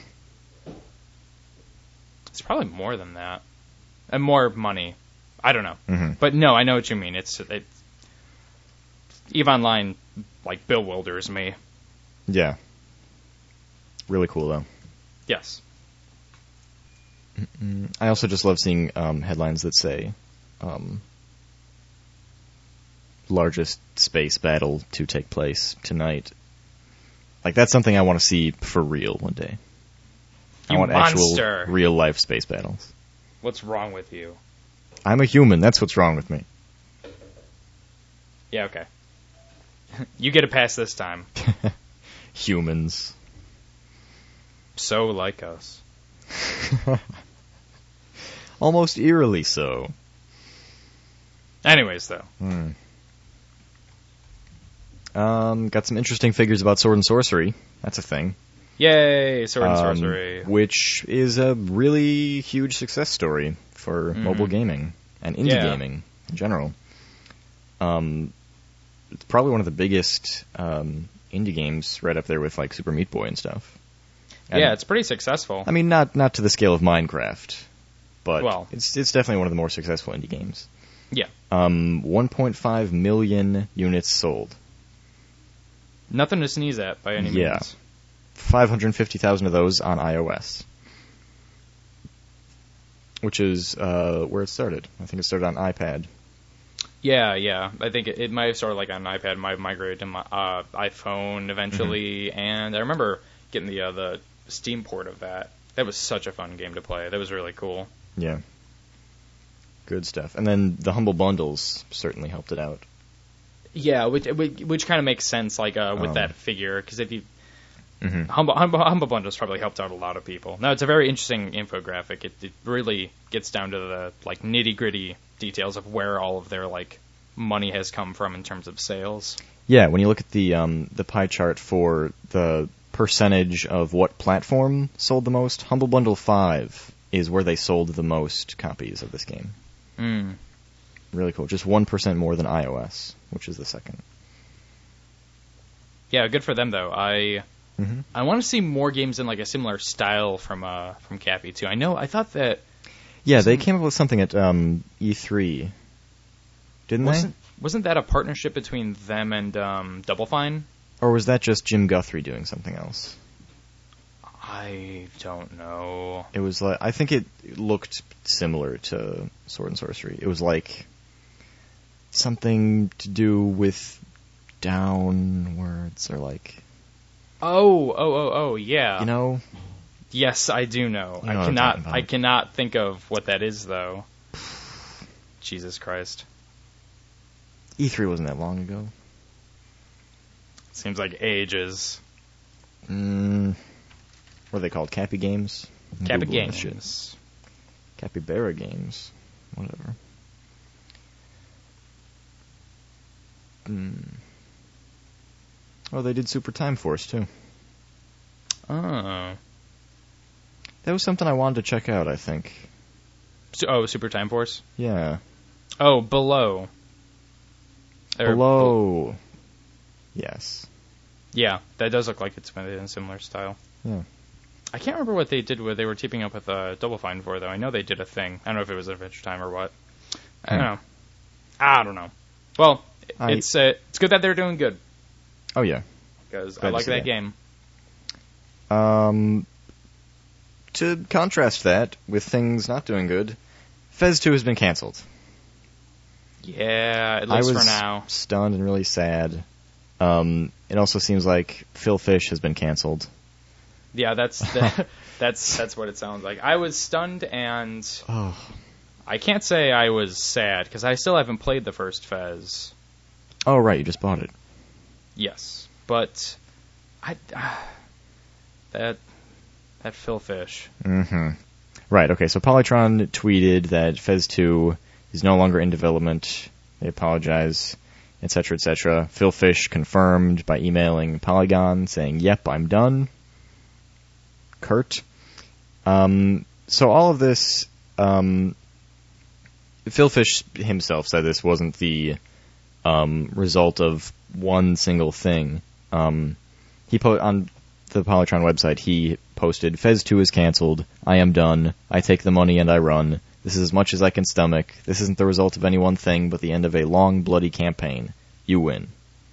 It's probably more than that, and more money. I don't know, Mm-hmm. but no, I know what you mean. It's it. EVE Online like bewilders me. Yeah. Really cool though. Yes. Mm, I also just love seeing um, headlines that say um, largest space battle to take place tonight. Like that's something I want to see for real one day. I You want monster. actual real life space battles. What's wrong with you? I'm a human. That's what's wrong with me. Yeah. Okay. You get a pass this time. Humans. So like us. Almost eerily so. Anyways, though. Hmm. Um, got some interesting figures about sword and sorcery. That's a thing. Yay, sword and Um, sorcery. Which is a really huge success story for Mhm. mobile gaming and indie Yeah. gaming in general. Um, it's probably one of the biggest um, indie games, right up there with like Super Meat Boy and stuff. And, Yeah, it's pretty successful. I mean, not not to the scale of Minecraft, but Well. it's it's definitely one of the more successful indie games. Yeah. Um, one point five million units sold. Nothing to sneeze at by any Yeah. means. five hundred fifty thousand of those on iOS, which is uh, where it started. I think it started on iPad. Yeah, yeah. I think it, it might have started like on iPad, might have migrated to my uh, iPhone eventually, Mm-hmm. and I remember getting the uh, the Steam port of that. That was such a fun game to play. That was really cool. Yeah. Good stuff. And then the Humble Bundles certainly helped it out. Yeah, which which, which kind of makes sense, like uh, with Um. that figure, because if you Mm-hmm. Humble, Humble Humble Bundles probably helped out a lot of people. No, it's a very interesting infographic. It, it really gets down to the like nitty gritty details of where all of their like money has come from in terms of sales. Yeah, when you look at the um, the pie chart for the percentage of what platform sold the most, Humble Bundle five is where they sold the most copies of this game. Mm. Really cool. Just one percent more than iOS, which is the second. Yeah, good for them though. I Mm-hmm. I want to see more games in like a similar style from uh from Cappy too. I know I thought that Yeah, they Some- came up with something at um, E three, didn't wasn't wasn't that a partnership between them and um, Double Fine? they? Or was that just Jim Guthrie doing something else? I don't know. It was like I think it looked similar to Sword and Sorcery. It was like something to do with downwards or like Oh, oh, oh, oh, yeah. you know. Yes, I do know. You know I what I'm cannot talking about. I cannot think of what that is though. Jesus Christ. E three wasn't that long ago. Seems like ages. Mm, what are they called? Cappy Games? Cappy Googling this shit. Games. Capybara Games. Whatever. Mm. Oh, they did Super Time Force, too. Oh. That was something I wanted to check out, I think. So, oh, Super Time Force? Yeah. Oh, Below. Or Below. Be- yes. Yeah, that does look like it's in a similar style. Yeah. I can't remember what they did where they were teaming up with uh, Double Fine for, though. I know they did a thing. I don't know if it was Adventure Time or what. I don't Hmm. know. I don't know. Well, I- it's uh, it's good that they're doing good, Oh, yeah. because I Glad to like see that that. game. Um, to contrast that with things not doing good, Fez two has been canceled. Yeah, at I least was for now. stunned and really sad. Um, it also seems like Phil Fish has been canceled. Yeah, that's the, that's that's what it sounds like. I was stunned, and Oh. I can't say I was sad, because I still haven't played the first Fez. Oh, right, you just bought it. Yes, but I that that Phil Fish. Mm-hmm. Right, okay, so Polytron tweeted that Fez two is no longer in development. They apologize, et cetera, et cetera. Phil Fish confirmed by emailing Polygon saying, yep, I'm done. Kurt. Um, so all of this, um, Phil Fish himself said this wasn't the um, result of one single thing. Um, he po- on the Polytron website, he posted, Fez two is canceled. I am done. I take the money and I run. This is as much as I can stomach. This isn't the result of any one thing, but the end of a long, bloody campaign. You win.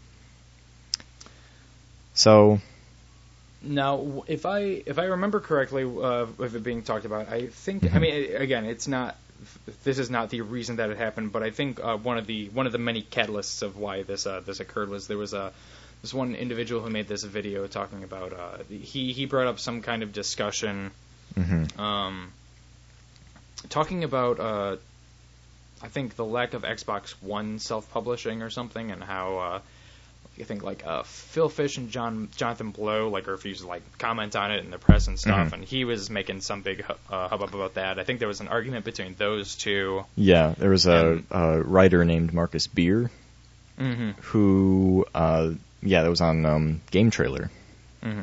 So... Now, if I if I remember correctly, uh, with it being talked about, I think I Mhm. mean again, it's not. This is not the reason that it happened, but I think uh, one of the one of the many catalysts of why this uh, this occurred was there was a this one individual who made this video talking about uh, he he brought up some kind of discussion, Mm-hmm. um, talking about uh, I think the lack of Xbox One self-publishing or something, and how. Uh, I think like uh, Phil Fish and John Jonathan Blow like refused to like comment on it in the press and stuff, Mhm. and he was making some big hu- uh, hubbub about that. I think there was an argument between those two. Yeah, there was a, Um, a writer named Marcus Beer Mm-hmm. who, uh, yeah, that was on um, Game Trailer. Mm-hmm.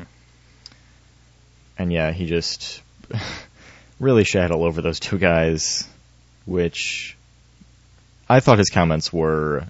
And yeah, he just really shat all over those two guys, which I thought his comments were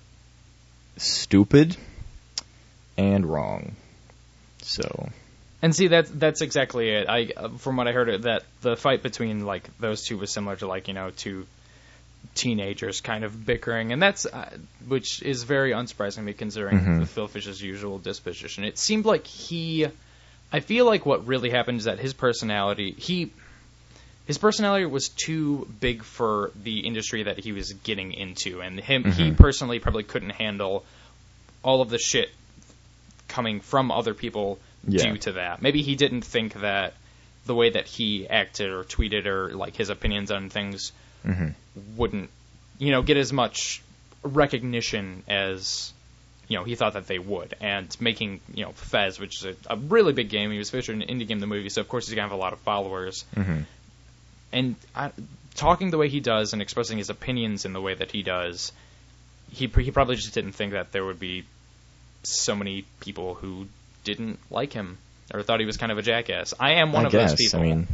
stupid and wrong. So, And see, that's that's exactly it. I uh, from what I heard, that the fight between like those two was similar to like you know two teenagers kind of bickering, and that's uh, which is very unsurprising to me considering Mhm. the Phil Fish's usual disposition. It seemed like he, I feel like what really happened is that his personality he. His personality was too big for the industry that he was getting into, and him he Mhm. personally probably couldn't handle all of the shit coming from other people Yeah. due to that. Maybe he didn't think that the way that he acted or tweeted or like his opinions on things hmm wouldn't, you know, get as much recognition as you know he thought that they would. And making you know Fez, which is a, a really big game, he was featured in Indie Game the movie, so of course he's gonna have a lot of followers. hmm And I, talking the way he does and expressing his opinions in the way that he does, he he probably just didn't think that there would be so many people who didn't like him or thought he was kind of a jackass. I am one I of guess, those people. I mean,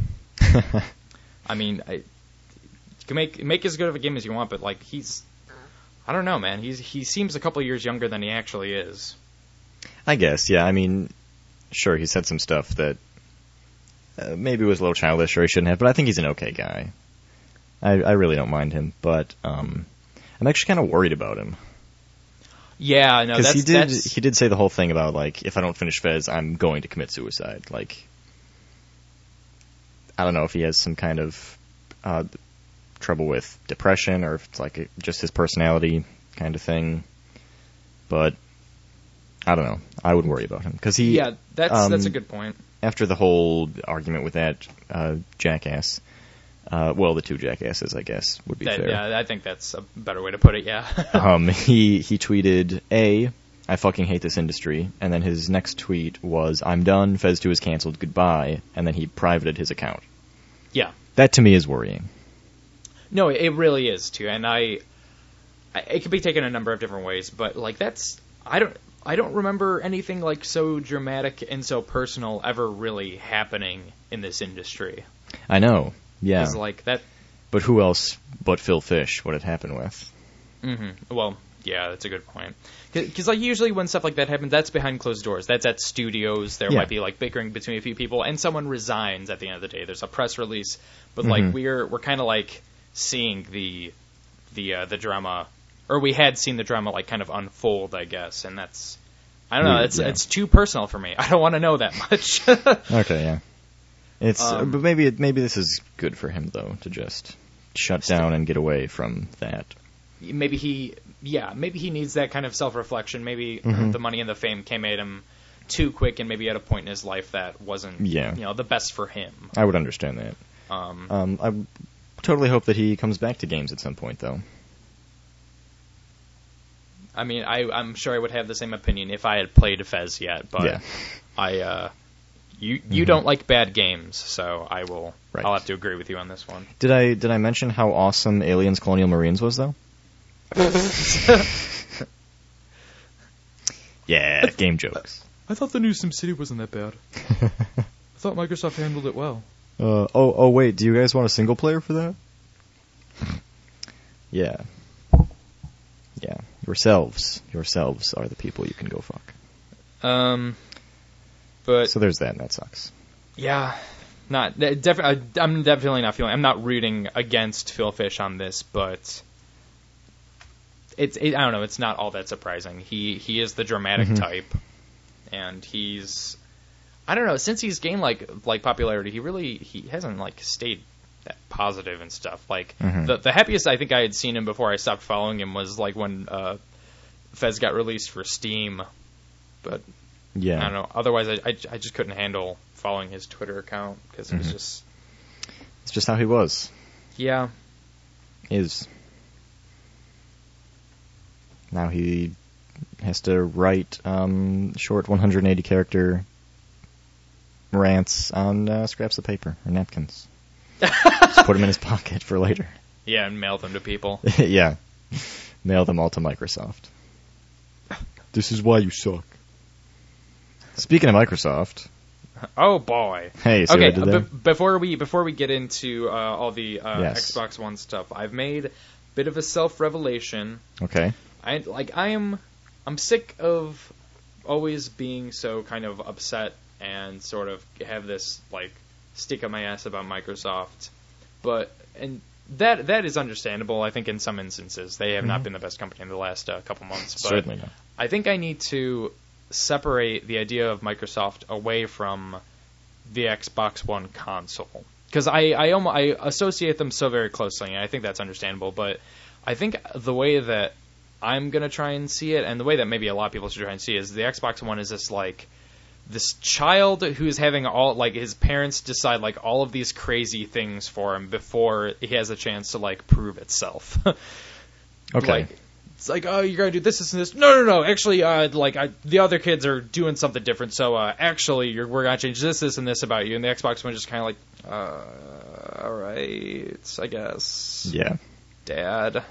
I mean, I, you can make make as good of a game as you want, but like he's, I don't know, man. He's he seems a couple years younger than he actually is. I guess, yeah. I mean, sure, he said some stuff that uh, maybe was a little childish or he shouldn't have, but I think he's an okay guy. I, I really don't mind him, but um, I'm actually kind of worried about him. Yeah, no, Because that's he did that's, he did say the whole thing about, like, if I don't finish Fez, I'm going to commit suicide. Like, I don't know if he has some kind of uh, trouble with depression or if it's like a, just his personality kind of thing. But I don't know. I would worry about him because he. yeah, that's um, that's a good point. After the whole argument with that uh, jackass, Uh, well, the two jackasses, I guess, would be That, fair. yeah, I think that's a better way to put it. Yeah. um, he he tweeted, A, I fucking hate this industry, and then his next tweet was, I'm done, Fez two is canceled, goodbye, and then he privated his account. Yeah. That to me is worrying. No, it really is too, and I, I, it could be taken a number of different ways, but like that's I don't I don't remember anything like so dramatic and so personal ever really happening in this industry. I know, yeah. 'Cause, like that. But who else but Phil Fish would it happen with? Mm-hmm. Well, yeah, that's a good point. Because like usually when stuff like that happens, that's behind closed doors. That's at studios. There Yeah. might be like bickering between a few people, and someone resigns at the end of the day. There's a press release, but like Mhm. we're we're kind of like seeing the the uh, the drama, or we had seen the drama like kind of unfold, I guess, and that's I don't know. Weird, It's yeah. it's too personal for me. I don't want to know that much. Okay, yeah. It's Um, but maybe it, maybe this is good for him though to just shut down and get away from that. Maybe he, yeah, maybe he needs that kind of self-reflection. Maybe Mhm. the money and the fame came at him too quick, and maybe at a point in his life that wasn't, Yeah. you know, the best for him. I would understand that. Um, Um, I totally hope that he comes back to games at some point though. I mean, I, I'm sure I would have the same opinion if I had played Fez yet, but Yeah. I, uh, you you Mhm. don't like bad games, so I will. Right. I'll have to agree with you on this one. Did I did I mention how awesome Aliens Colonial Marines was though? Yeah, game jokes. I thought the new SimCity wasn't that bad. I thought Microsoft handled it well. Uh, oh, oh, wait, do you guys want a single player for that? Yeah. Yeah. Yourselves. Yourselves are the people you can go fuck. Um, but So there's that, and that sucks. yeah, not def- I, I'm definitely not feeling. I'm not rooting against Phil Fish on this, but it's it, I don't know. It's not all that surprising. He he is the dramatic Mhm. type, and he's I don't know. Since he's gained like like popularity, he really he hasn't like stayed that positive and stuff. Like Mhm. the the happiest I think I had seen him before I stopped following him was like when uh, Fez got released for Steam, but. Yeah. I don't know. Otherwise, I, I, I just couldn't handle following his Twitter account because it was Mhm. just It's just how he was. yeah. Is. Now he has to write um, short one hundred eighty character rants on uh, scraps of paper or napkins. Just put them in his pocket for later. Yeah, and mail them to people. Yeah. Mail them all to Microsoft. This is why you suck. Speaking of Microsoft, Oh boy. hey, see Okay, what I did there? uh, b- before we before we get into uh, all the uh, Yes. Xbox One stuff, I've made a bit of a self revelation. Okay. I like I am I'm sick of always being so kind of upset and sort of have this like stick up my ass about Microsoft, but and that that is understandable. I think in some instances they have not Mhm. been the best company in the last uh, couple months. But Certainly not. I think I need to separate the idea of Microsoft away from the Xbox One console because I I, almo- I associate them so very closely, and I think that's understandable. But I think the way that I'm gonna try and see it, and the way that maybe a lot of people should try and see it, is the Xbox One is this like this child who's having all like his parents decide like all of these crazy things for him before he has a chance to like prove itself. Okay. Like, it's like, oh, you're gonna do this, this, and this. No, no, no. Actually, uh, like I, the other kids are doing something different. So uh, actually, you're, we're gonna change this, this, and this about you. And the Xbox One is just kind of like, uh, all right, I guess. Yeah. Dad.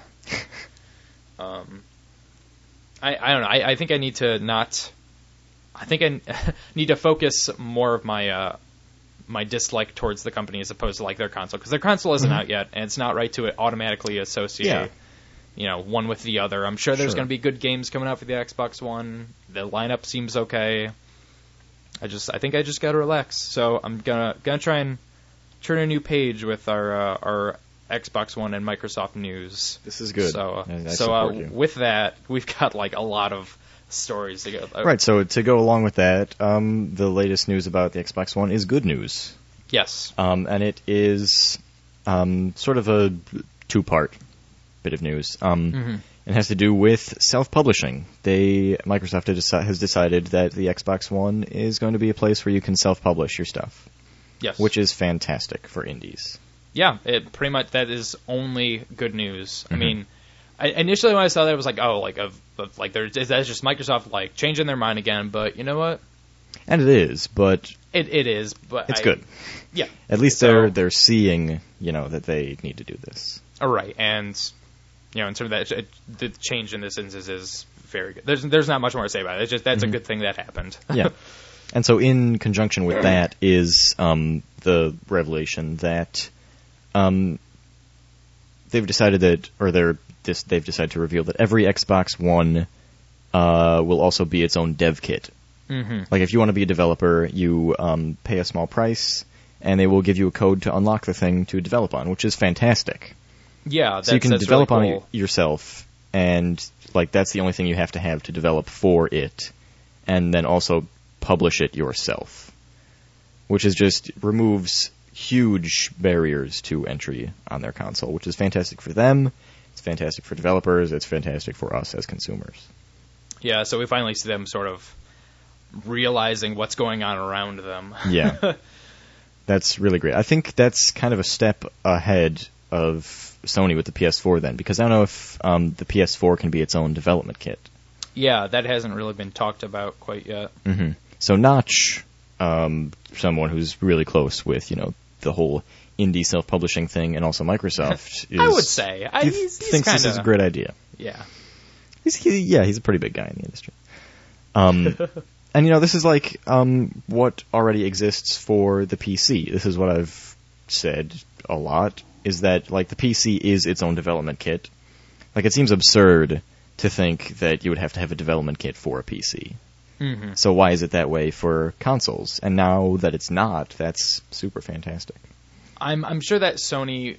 um, I, I don't know. I, I think I need to not. I think I need to focus more of my uh, my dislike towards the company as opposed to like their console, because their console isn't Mhm. out yet, and it's not right to automatically associate. Yeah. You know, one with the other. I'm sure there's Sure. going to be good games coming out for the Xbox One. The lineup seems okay. I just, I think I just got to relax. So I'm gonna gonna try and turn a new page with our uh, our Xbox One and Microsoft news. This is good. So, I, I so uh, support you. with that, we've got like a lot of stories to go. Uh, Right, so to go along with that, um, the latest news about the Xbox One is good news. Yes. Um, and it is um, sort of a two-part bit of news. Um, Mm-hmm. It has to do with self-publishing. They Microsoft has deci- has decided that the Xbox One is going to be a place where you can self-publish your stuff, Yes. which is fantastic for indies. yeah, it pretty much that is only good news. Mm-hmm. I mean, I, initially when I saw that, I was like, oh, like of, of like there's that's just Microsoft like changing their mind again. But you know what? And it is, but It it is, but it's I, good. Yeah, At least so, they're they're seeing, you know, that they need to do this. all right, and you know, in terms of that, it, the change in this instance is very good. There's there's not much more to say about it. It's just that's Mm-hmm. a good thing that happened. Yeah. And so in conjunction with that is um, the revelation that um, they've decided that, or they're this, they've decided to reveal that every Xbox One uh, will also be its own dev kit. Mm-hmm. Like if you want to be a developer, you um, pay a small price, and they will give you a code to unlock the thing to develop on, which is fantastic. Yeah, that's, so you can that's develop really on cool. it yourself, and like that's the only thing you have to have to develop for it, and then also publish it yourself, which is just removes huge barriers to entry on their console, which is fantastic for them. It's fantastic for developers. It's fantastic for us as consumers. Yeah, so we finally see them sort of realizing what's going on around them. Yeah. That's really great. I think that's kind of a step ahead of Sony with the P S four then, because I don't know if um, the P S four can be its own development kit. Yeah, that hasn't really been talked about quite yet. Mm-hmm. So Notch, um, someone who's really close with, you know, the whole indie self-publishing thing, and also Microsoft, is, I would say. I, he he's, he's thinks kinda, this is a great idea. Yeah. He's, he, yeah, he's a pretty big guy in the industry. Um, and, you know, this is like um, what already exists for the P C. This is what I've said a lot, is that, like, the P C is its own development kit. Like, it seems absurd to think that you would have to have a development kit for a P C. Mm-hmm. So why is it that way for consoles? And now that it's not, that's super fantastic. I'm I'm sure that Sony,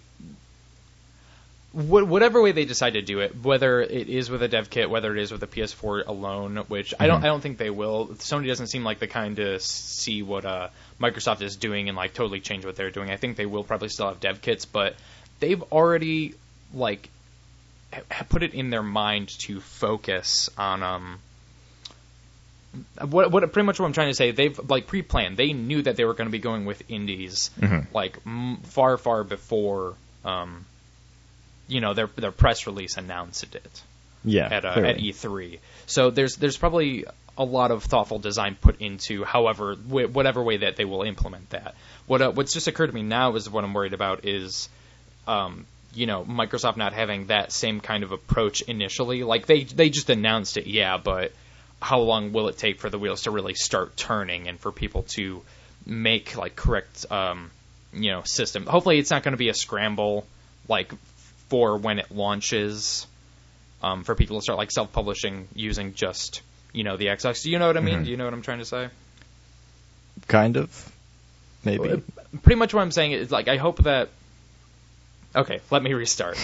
wh- whatever way they decide to do it, whether it is with a dev kit, whether it is with a P S four alone, which mm-hmm. I don't I don't think they will. Sony doesn't seem like the kind to see what uh, Microsoft is doing and like totally change what they're doing. I think they will probably still have dev kits, but they've already like ha- put it in their mind to focus on um. What, what pretty much what I'm trying to say, they've like pre-planned. They knew that they were going to be going with indies mm-hmm. like m- far, far before, um, you know, their their press release announced it. Yeah, at uh, at E three. So there's there's probably a lot of thoughtful design put into, however, w- whatever way that they will implement that. What uh, what's just occurred to me now is what I'm worried about is, um, you know, Microsoft not having that same kind of approach initially. Like they they just announced it, yeah, but how long will it take for the wheels to really start turning and for people to make like correct, um, you know, system? Hopefully, it's not going to be a scramble like for when it launches, um, for people to start like self-publishing using just you know the Xbox. Do you know what I mean? Mm-hmm. Do you know what I'm trying to say? Kind of, maybe. Pretty much what I'm saying is like I hope that. Okay, let me restart.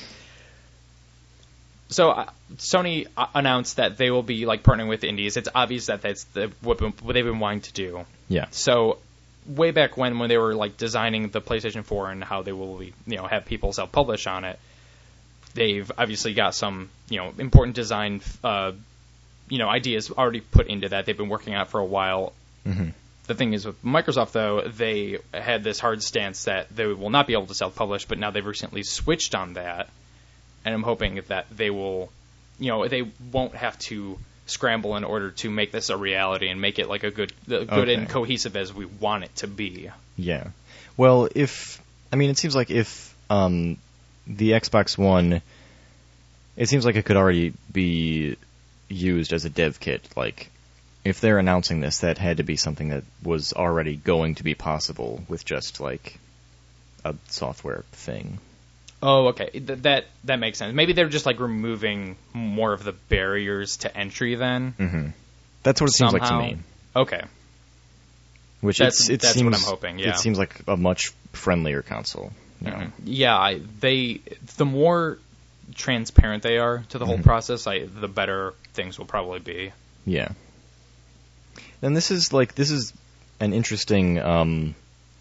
So uh, Sony uh, announced that they will be like partnering with indies. It's obvious that that's the, what, what they've been wanting to do. Yeah. So way back when, when they were like designing the PlayStation four and how they will be, you know, have people self-publish on it, they've obviously got some, you know, important design, uh, you know, ideas already put into that. They've been working on it for a while. Mm-hmm. The thing is with Microsoft, though, they had this hard stance that they will not be able to self-publish, but now they've recently switched on that. And I'm hoping that they will, you know, they won't have to scramble in order to make this a reality and make it like a good, good Okay. and cohesive as we want it to be. Yeah. Well, if I mean, it seems like if um, the Xbox One, it seems like it could already be used as a dev kit. Like, if they're announcing this, that had to be something that was already going to be possible with just like a software thing. Oh, okay. Th- that that makes sense. Maybe they're just like removing more of the barriers to entry then. Mm-hmm. That's what it seems like to Somehow. me. Okay. Which That's- it's, it that's seems, what I'm hoping, yeah. It seems like a much friendlier console. Now. Mhm. Yeah, I, they the more transparent they are to the whole Mhm. process, I, the better things will probably be. Yeah. And this is like this is an interesting um,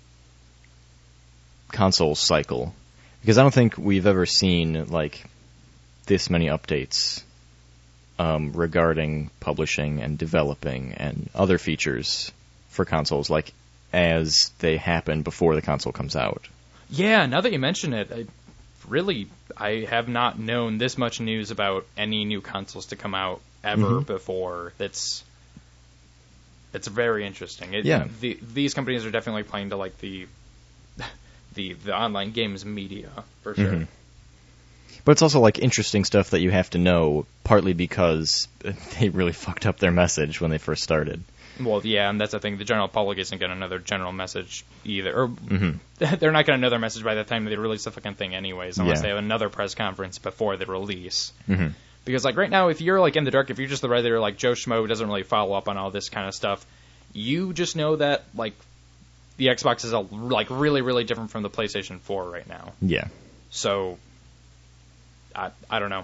console cycle. Because I don't think we've ever seen, like, this many updates um, regarding publishing and developing and other features for consoles, like, as they happen before the console comes out. Yeah, now that you mention it, I really I have not known this much news about any new consoles to come out ever Mm-hmm. before. That's it's very interesting. It, Yeah. the, these companies are definitely playing to like the the the online games media for sure. Mhm. But it's also like interesting stuff that you have to know, partly because they really fucked up their message when they first started. Well, yeah, and that's the thing. The general public isn't going to know their general message either. Or Mm-hmm. they're not going to know their message by the time they release the fucking thing anyways, unless Yeah. they have another press conference before the release. Mm-hmm. Because, like, right now, if you're, like, in the dark, if you're just the regular, like, Joe Schmo who doesn't really follow up on all this kind of stuff, you just know that, like, the Xbox is, a, like, really, really different from the PlayStation four right now. Yeah. So, I, I don't know.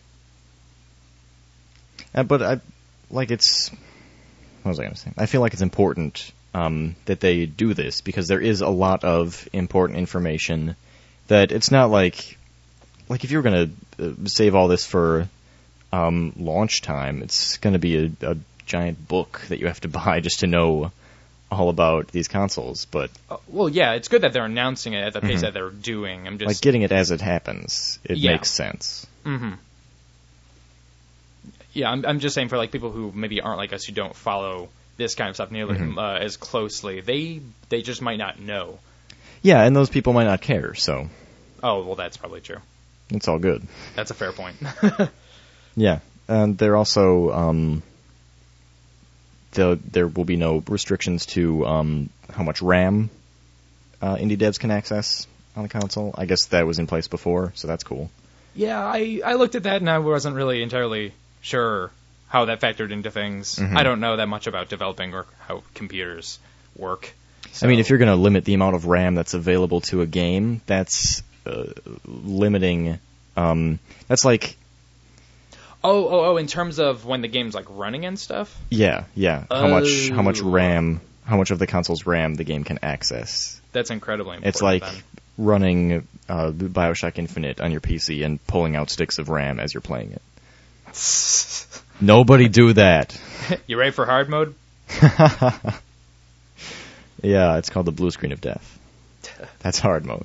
Uh, but I like it's. What was I going to say? I feel like it's important um, that they do this because there is a lot of important information that it's not like like if you're going to uh, save all this for um, launch time, it's going to be a, a giant book that you have to buy just to know all about these consoles. But Uh, well, yeah, it's good that they're announcing it at the pace Mhm. that they're doing. I'm just like getting it as it happens, it Yeah. makes sense. Mm-hmm. Yeah, I'm, I'm just saying for like people who maybe aren't like us who don't follow this kind of stuff nearly Mhm. uh, as closely, they they just might not know. Yeah, and those people might not care, so Oh, well, that's probably true. it's all good. That's a fair point. Yeah, and there also um, the, there will be no restrictions to um, how much RAM uh, indie devs can access on the console. I guess that was in place before, so that's cool. Yeah, I, I looked at that and I wasn't really entirely sure how that factored into things. Mhm. I don't know that much about developing or how computers work. I mean, So- if you're going to limit the amount of RAM that's available to a game, that's uh, limiting. Um, that's like, Oh, oh, oh, in terms of when the game's like running and stuff? yeah, yeah. How much? How much Oh. RAM? How much of the console's RAM the game can access? That's incredibly important. It's like then. running uh, Bioshock Infinite on your P C and pulling out sticks of RAM as you're playing it. Nobody do that. You ready for hard mode? Yeah, it's called the blue screen of death. That's hard mode.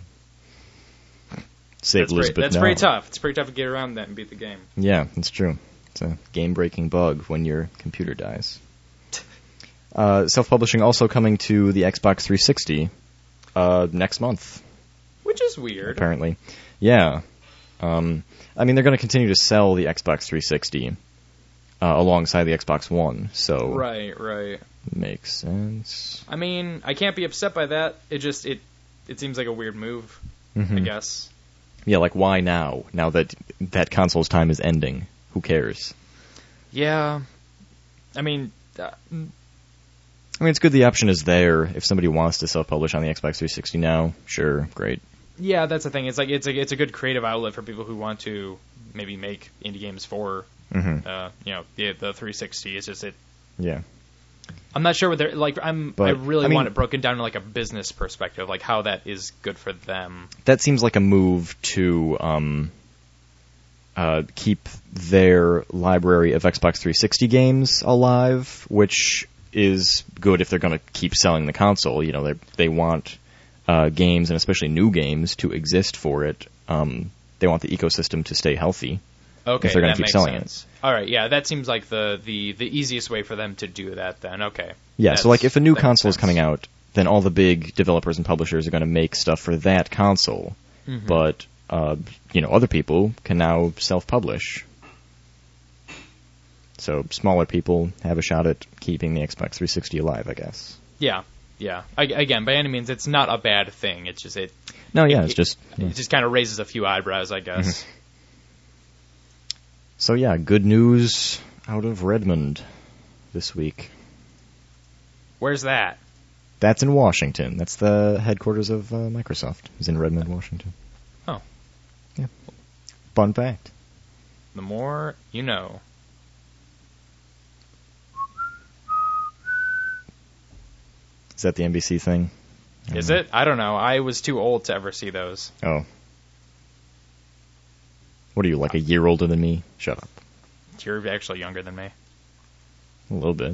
Save That's, pretty, Elizabeth that's now. pretty tough. It's pretty tough to get around that and beat the game. Yeah, it's true. It's a game-breaking bug when your computer dies. Uh, self-publishing also coming to the Xbox three sixty uh, next month, Which is weird. apparently. Yeah. Um, I mean, they're going to continue to sell the Xbox three sixty uh, alongside the Xbox One, so Right, right. makes sense. I mean, I can't be upset by that. It just it it seems like a weird move, I Mhm. guess. Yeah, like why now? Now that that console's time is ending, who cares? Yeah. I mean, uh, I mean, it's good the option is there. If somebody wants to self-publish on the Xbox three sixty now, sure, great. yeah, that's the thing. It's like it's a it's a good creative outlet for people who want to maybe make indie games for hmm uh, you know, the the three sixty. It's just it. Yeah. I'm not sure what they're like. I'm. But, I really I mean- want it broken down to like a business perspective, like how that is good for them. That seems like a move to um, uh, keep their library of Xbox three sixty games alive, which is good if they're going to keep selling the console. You know, they they want uh, games, and especially new games, to exist for it. Um, they want the ecosystem to stay healthy. Okay, If they're gonna that keep makes selling sense. All right, yeah, that seems like the, the, the easiest way for them to do that. Then, okay. Yeah, so like if a new that makes console is sense. coming out, then all the big developers and publishers are going to make stuff for that console. Mhm. But uh, you know, other people can now self-publish. So smaller people have a shot at keeping the Xbox three sixty alive, I guess. Yeah, yeah. I, again, by any means, it's not a bad thing. It's just it. No, yeah, it, it's just yeah. It just kind of raises a few eyebrows, I guess. So yeah, good news out of Redmond this week. Where's that? That's in Washington. That's the headquarters of uh, Microsoft. Is in Redmond, Washington. Oh. Yeah. Fun fact. The more you know. Is that the N B C thing? I Is don't know. it? I don't know. I was too old to ever see those. Oh. What are you, like a year older than me? Shut up. You're actually younger than me. A little bit.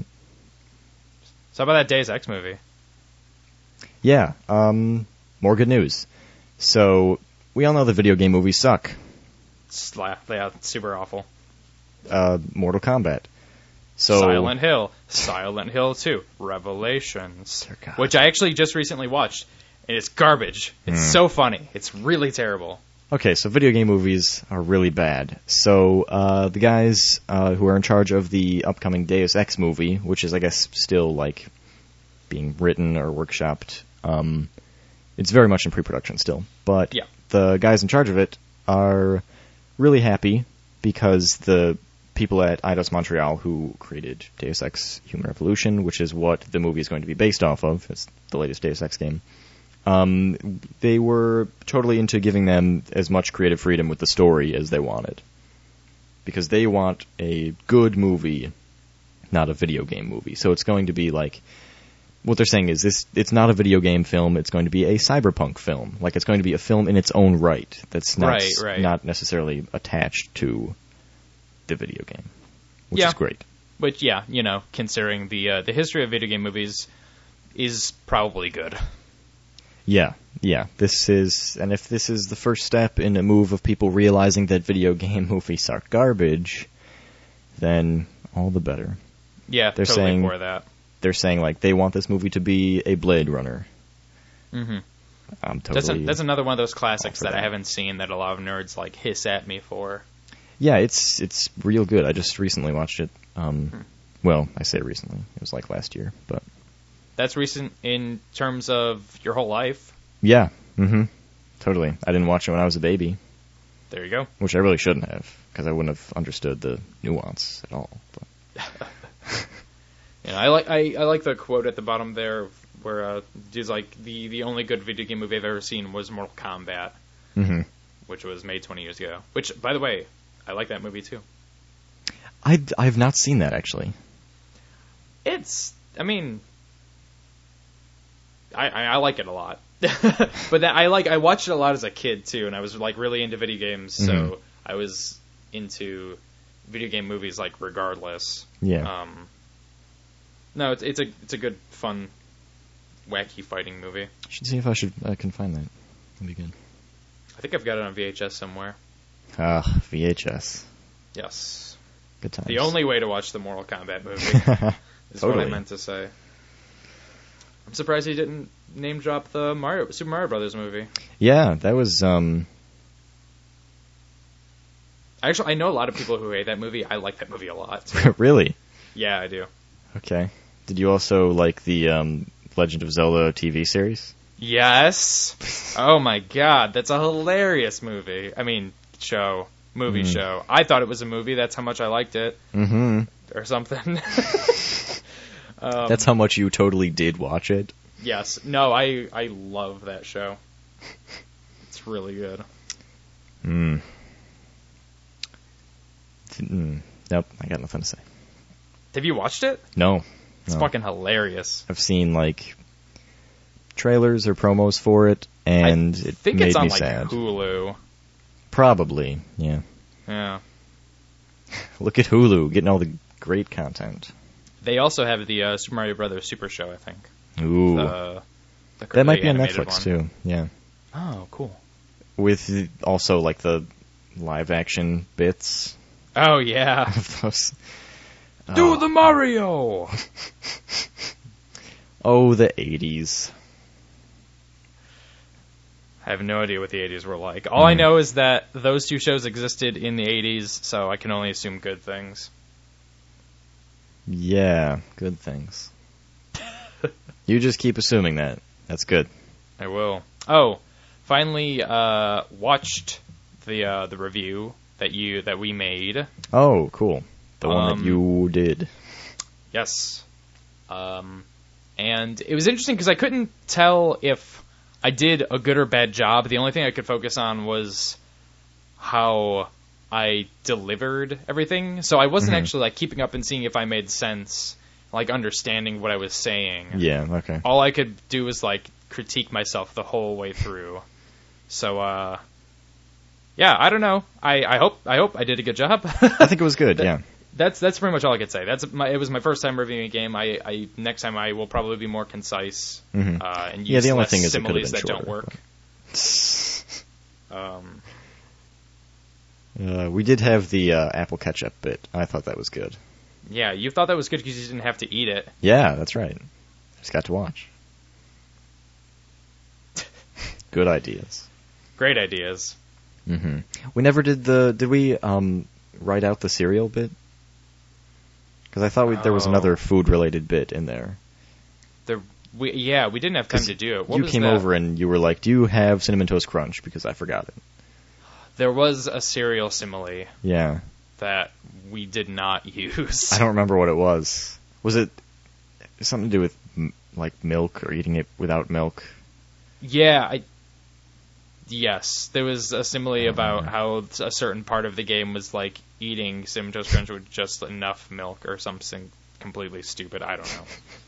So how about that Deus Ex movie? Yeah, um, more good news. So, we all know that video game movies suck. Sla- yeah, super awful. Uh, Mortal Kombat. So, Silent Hill. Silent Hill two. Revelations. Dear God. Which I actually just recently watched, and it's garbage. It's Mm. so funny. It's really terrible. Okay, so video game movies are really bad. So, uh, the guys uh, who are in charge of the upcoming Deus Ex movie, which is, I guess, still, like, being written or workshopped, um, it's very much in pre-production still. But Yeah. the guys in charge of it are really happy because the people at Eidos Montreal who created Deus Ex Human Revolution, which is what the movie is going to be based off of, it's the latest Deus Ex game, um, they were totally into giving them as much creative freedom with the story as they wanted. Because they want a good movie, not a video game movie. So it's going to be like, what they're saying is this: it's not a video game film, it's going to be a cyberpunk film. Like, it's going to be a film in its own right that's not, Right, right. not necessarily attached to the video game, which Yeah. is great. But yeah, you know, considering the uh, the history of video game movies is probably good. Yeah, yeah. This is, and if this is the first step in a move of people realizing that video game movies are garbage, then all the better. Yeah, They're totally saying- for that. They're saying, like, they want this movie to be a Blade Runner. Mm-hmm. I'm That's, totally... a, that's another one of those classics for that I that. haven't seen that a lot of nerds like hiss at me for. Yeah, it's it's real good. I just recently watched it. Um, Hmm. Well, I say recently. It was like last year, but... That's recent in terms of your whole life. Yeah, mm-hmm. Totally. I didn't watch it when I was a baby, There you go. which I really shouldn't have, because I wouldn't have understood the nuance at all. But... You know, I like I, I like the quote at the bottom there where uh, dude's like the the only good video game movie I've ever seen was Mortal Kombat, Mm-hmm. which was made twenty years ago. Which, by the way, I like that movie too. I, I have not seen that, actually. It's, I mean, I I, I like it a lot, but that I like I watched it a lot as a kid too, and I was like really into video games, so Mhm. I was into video game movies like regardless. Yeah. Um, no, it's it's a it's a good, fun, wacky fighting movie. I should see if I should I can find that. That'd be good. I think I've got it on V H S somewhere. Ah, V H S. Yes. Good times. The only way to watch the Mortal Kombat movie is what I Totally. meant to say. I'm surprised he didn't name drop the Mario Super Mario Brothers movie. Yeah, that was, um... Actually, I know a lot of people who hate that movie. I like that movie a lot. Too. really? Yeah, I do. Okay. Did you also like the, um, Legend of Zelda T V series? Yes. Oh my god, that's a hilarious movie. I mean, show. Movie Mm. show. I thought it was a movie. That's how much I liked it. Mm-hmm. Or something. um, That's how much you totally did watch it? Yes. No, I, I love that show. It's really good. Mm. Mm. Nope, I got nothing to say. Have you watched it? No. It's no. fucking hilarious. I've seen, like, trailers or promos for it, and I it think made it's on me like sad. Hulu. Probably, yeah. Yeah. Look at Hulu, getting all the great content. They also have the uh, Super Mario Brothers Super Show, I think. Ooh. The, the that might be on animated Netflix, one. too, yeah. Oh, cool. With the- also, like, the live-action bits Oh, yeah. of those. Do Oh. the Mario! Oh, the eighties. I have no idea what the eighties were like. All I Mm. know is that those two shows existed in the eighties, so I can only assume good things. Yeah, good things. You just keep assuming that. That's good. I will. Oh, finally uh, watched the uh, the review that you that we made. Oh, cool. The one Um, that you did. Yes. Um, and it was interesting because I couldn't tell if I did a good or bad job. The only thing I could focus on was how I delivered everything. So I wasn't Mhm. actually like keeping up and seeing if I made sense, like understanding what I was saying. Yeah, okay. All I could do was like critique myself the whole way through. So uh yeah, I don't know. I, I hope I hope I did a good job. I think it was good, That- yeah. That's that's pretty much all I could say. That's my, it was my first time reviewing a game. I, I next time I will probably be more concise Mhm. uh, and use Yeah, the only less thing is it could have similes been that don't shorter, work. but- Um, Uh, we did have the uh, apple ketchup bit. I thought that was good. yeah, you thought that was good because you didn't have to eat it. Yeah, that's right. Just got to watch. Good ideas. Great ideas. Mm-hmm. We never did the. Did we um, write out the cereal bit? Because I thought we, there was Oh. another food-related bit in there. The we yeah we didn't have time 'Cause to do it. What you was came that? over and you were like, "Do you have Cinnamon Toast Crunch?" Because I forgot it. There was a cereal simile Yeah, that we did not use. I don't remember what it was. Was it something to do with m- like milk or eating it without milk? Yeah, I. Yes, there was a simile Oh, about yeah. how a certain part of the game was like eating Cinnamon Toast Crunch with just enough milk or something completely stupid. I don't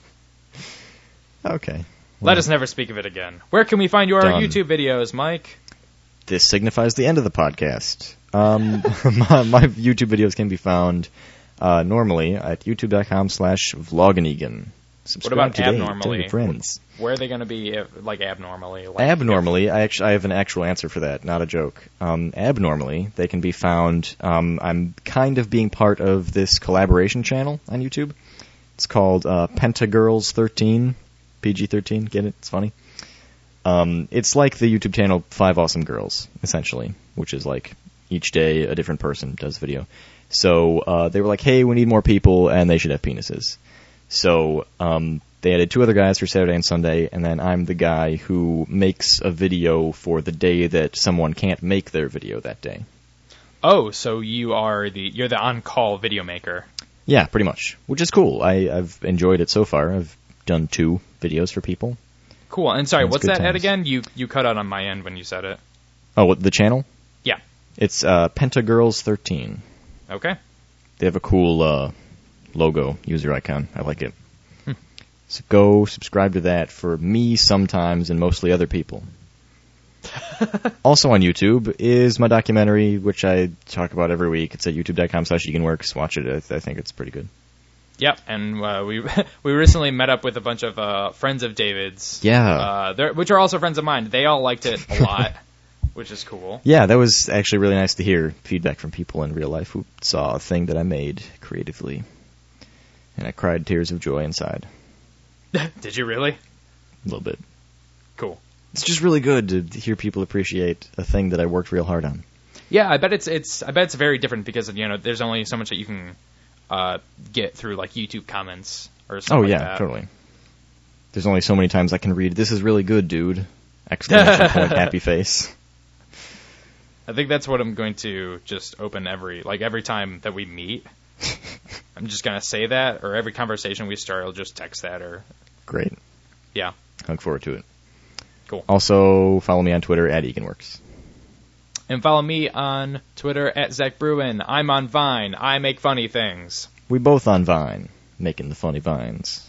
know. Okay. Let us never speak of it again. Where can we find your Done. YouTube videos, Mike? This signifies the end of the podcast. Um, my, my YouTube videos can be found uh, normally at youtube.com slash vloganigan. Subscribe What about today. abnormally? Tell your friends. Where are they going to be, if, like, abnormally? Like, Abnormally, I actually I have an actual answer for that, not a joke. Um, abnormally, they can be found. Um, I'm kind of being part of this collaboration channel on YouTube. It's called uh, Pentagirls thirteen, P G thirteen. Get it? It's funny. Um, it's like the YouTube channel Five Awesome Girls, essentially, which is like each day a different person does video. So uh, they were like, hey, we need more people, and they should have penises. So um, they added two other guys for Saturday and Sunday, and then I'm the guy who makes a video for the day that someone can't make their video that day. Oh, so you are the you're the on-call video maker. Yeah, pretty much, which is cool. I, I've enjoyed it so far. I've done two videos for people. Cool. And sorry, Sounds what's good that at times. again? You you cut out on my end when you said it. Oh, what, the channel? Yeah. It's uh, Pentagirls thirteen. Okay. They have a cool uh, logo, user icon. I like it. Hmm. So go subscribe to that for me sometimes and mostly other people. Also on YouTube is my documentary, which I talk about every week. It's at youtube.com slash eganworks. Watch it. I, th- I think it's pretty good. Yep, and uh, we we recently met up with a bunch of uh, friends of David's. Yeah. Uh, they're- which are also friends of mine. They all liked it a lot, which is cool. Yeah, that was actually really nice to hear feedback from people in real life who saw a thing that I made creatively. And I cried tears of joy inside. Did you really? A little bit. Cool. It's just really good to hear people appreciate a thing that I worked real hard on. Yeah, I bet it's it's I bet it's very different because you know there's only so much that you can uh, get through like YouTube comments or something Oh, like yeah, that. totally. There's only so many times I can read, "This is really good, dude!" Exclamation point, happy face. I think that's what I'm going to just open every like every time that we meet. I'm just gonna say that, or every conversation we start, I'll just text that, or Great. yeah. I look forward to it. Cool. Also, follow me on Twitter at EganWorks. And follow me on Twitter at Zach Bruin. I'm on Vine. I make funny things. We both on Vine, making the funny vines.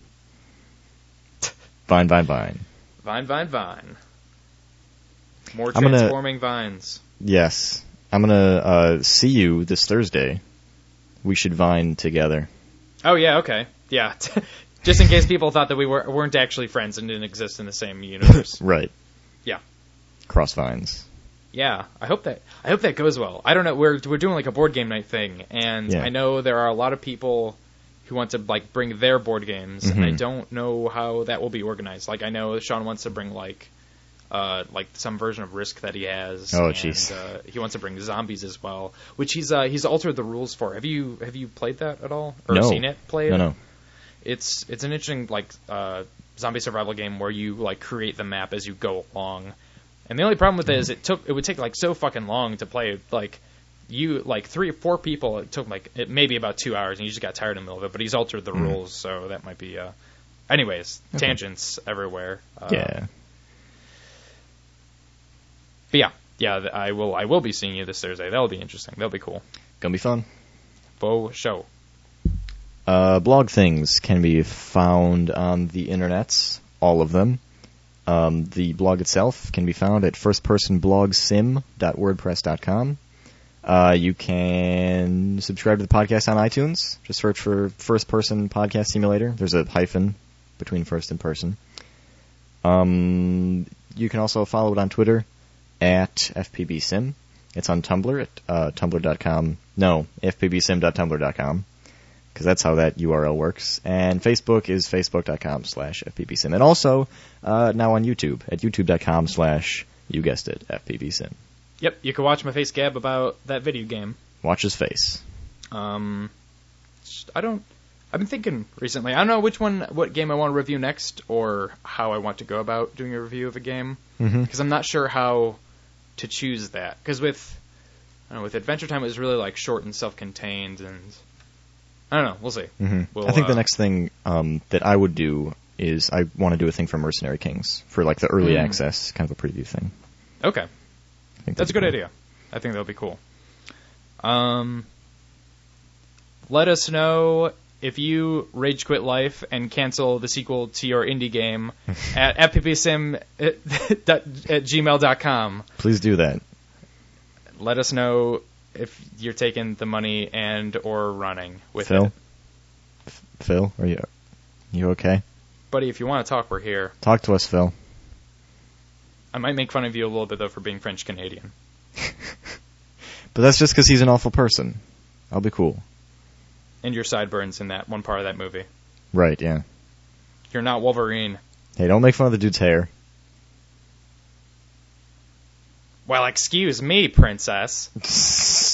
Vine, Vine, Vine. Vine, Vine, Vine. More I'm gonna- transforming vines. Yes. I'm gonna uh, see you this Thursday. We should Vine together. Oh, yeah, okay. Yeah. Just in case people thought that we were, weren't actually friends and didn't exist in the same universe. Right. Yeah. Cross Vines. Yeah, I hope that I hope that goes well. I don't know. We're we're doing like a board game night thing, and Yeah. I know there are a lot of people who want to like bring their board games, and I Mhm. don't know how that will be organized. Like I know Sean wants to bring like uh like some version of Risk that he has. Oh, and, jeez. Uh, he wants to bring zombies as well, which he's uh he's altered the rules for. Have you have you played that at all or No. seen it played? No, no. It's it's an interesting like uh, zombie survival game where you like create the map as you go along. And the only problem with it is it took it would take like so fucking long to play. Like you like three or four people, it took like it maybe about two hours, and you just got tired in the middle of it. But he's altered the Mm. rules, so that might be. Uh... Anyways, Okay. tangents everywhere. Uh, Yeah. But yeah, yeah, th- I will. I will be seeing you this Thursday. That'll be interesting. That'll be cool. Gonna be fun. Bo show. Uh, blog things can be found on the internets, all of them. Um, the blog itself can be found at first person blog sim dot wordpress dot com. Uh, you can subscribe to the podcast on iTunes. Just search for First Person Podcast Simulator. There's a hyphen between first and person. Um, you can also follow it on Twitter at F P B Sim. It's on Tumblr at uh, tumblr dot com. No, f p b sim dot tumblr dot com. Because that's how that U R L works. And Facebook is facebook dot com slash F P B Sim. And also, uh, now on YouTube at youtube dot com slash, you guessed it, F P B Sim. Yep, you can watch my face gab about that video game. Watch his face. Um, I don't... I've been thinking recently. I don't know which one, what game I want to review next, or how I want to go about doing a review of a game. Because Mm-hmm. I'm not sure how to choose that. Because with, I don't know, with Adventure Time, it was really like short and self-contained, and I don't know. We'll see. Mm-hmm. We'll, I think uh, the next thing um, that I would do is I want to do a thing for Mercenary Kings for like the early Mm. access kind of a preview thing. Okay. I think That's a that'd good be idea. I think that'll be cool. Um, let us know if you rage quit life and cancel the sequel to your indie game at f p b sim at gmail dot com. cool. Please do that. Let us know if you're taking the money and or running with Phil? it. F- Phil, are you you okay? Buddy, if you want to talk, we're here. Talk to us, Phil. I might make fun of you a little bit, though, for being French-Canadian. But that's just because he's an awful person. I'll be cool. And your sideburns in that one part of that movie. Right, yeah. You're not Wolverine. Hey, don't make fun of the dude's hair. Well, excuse me, princess.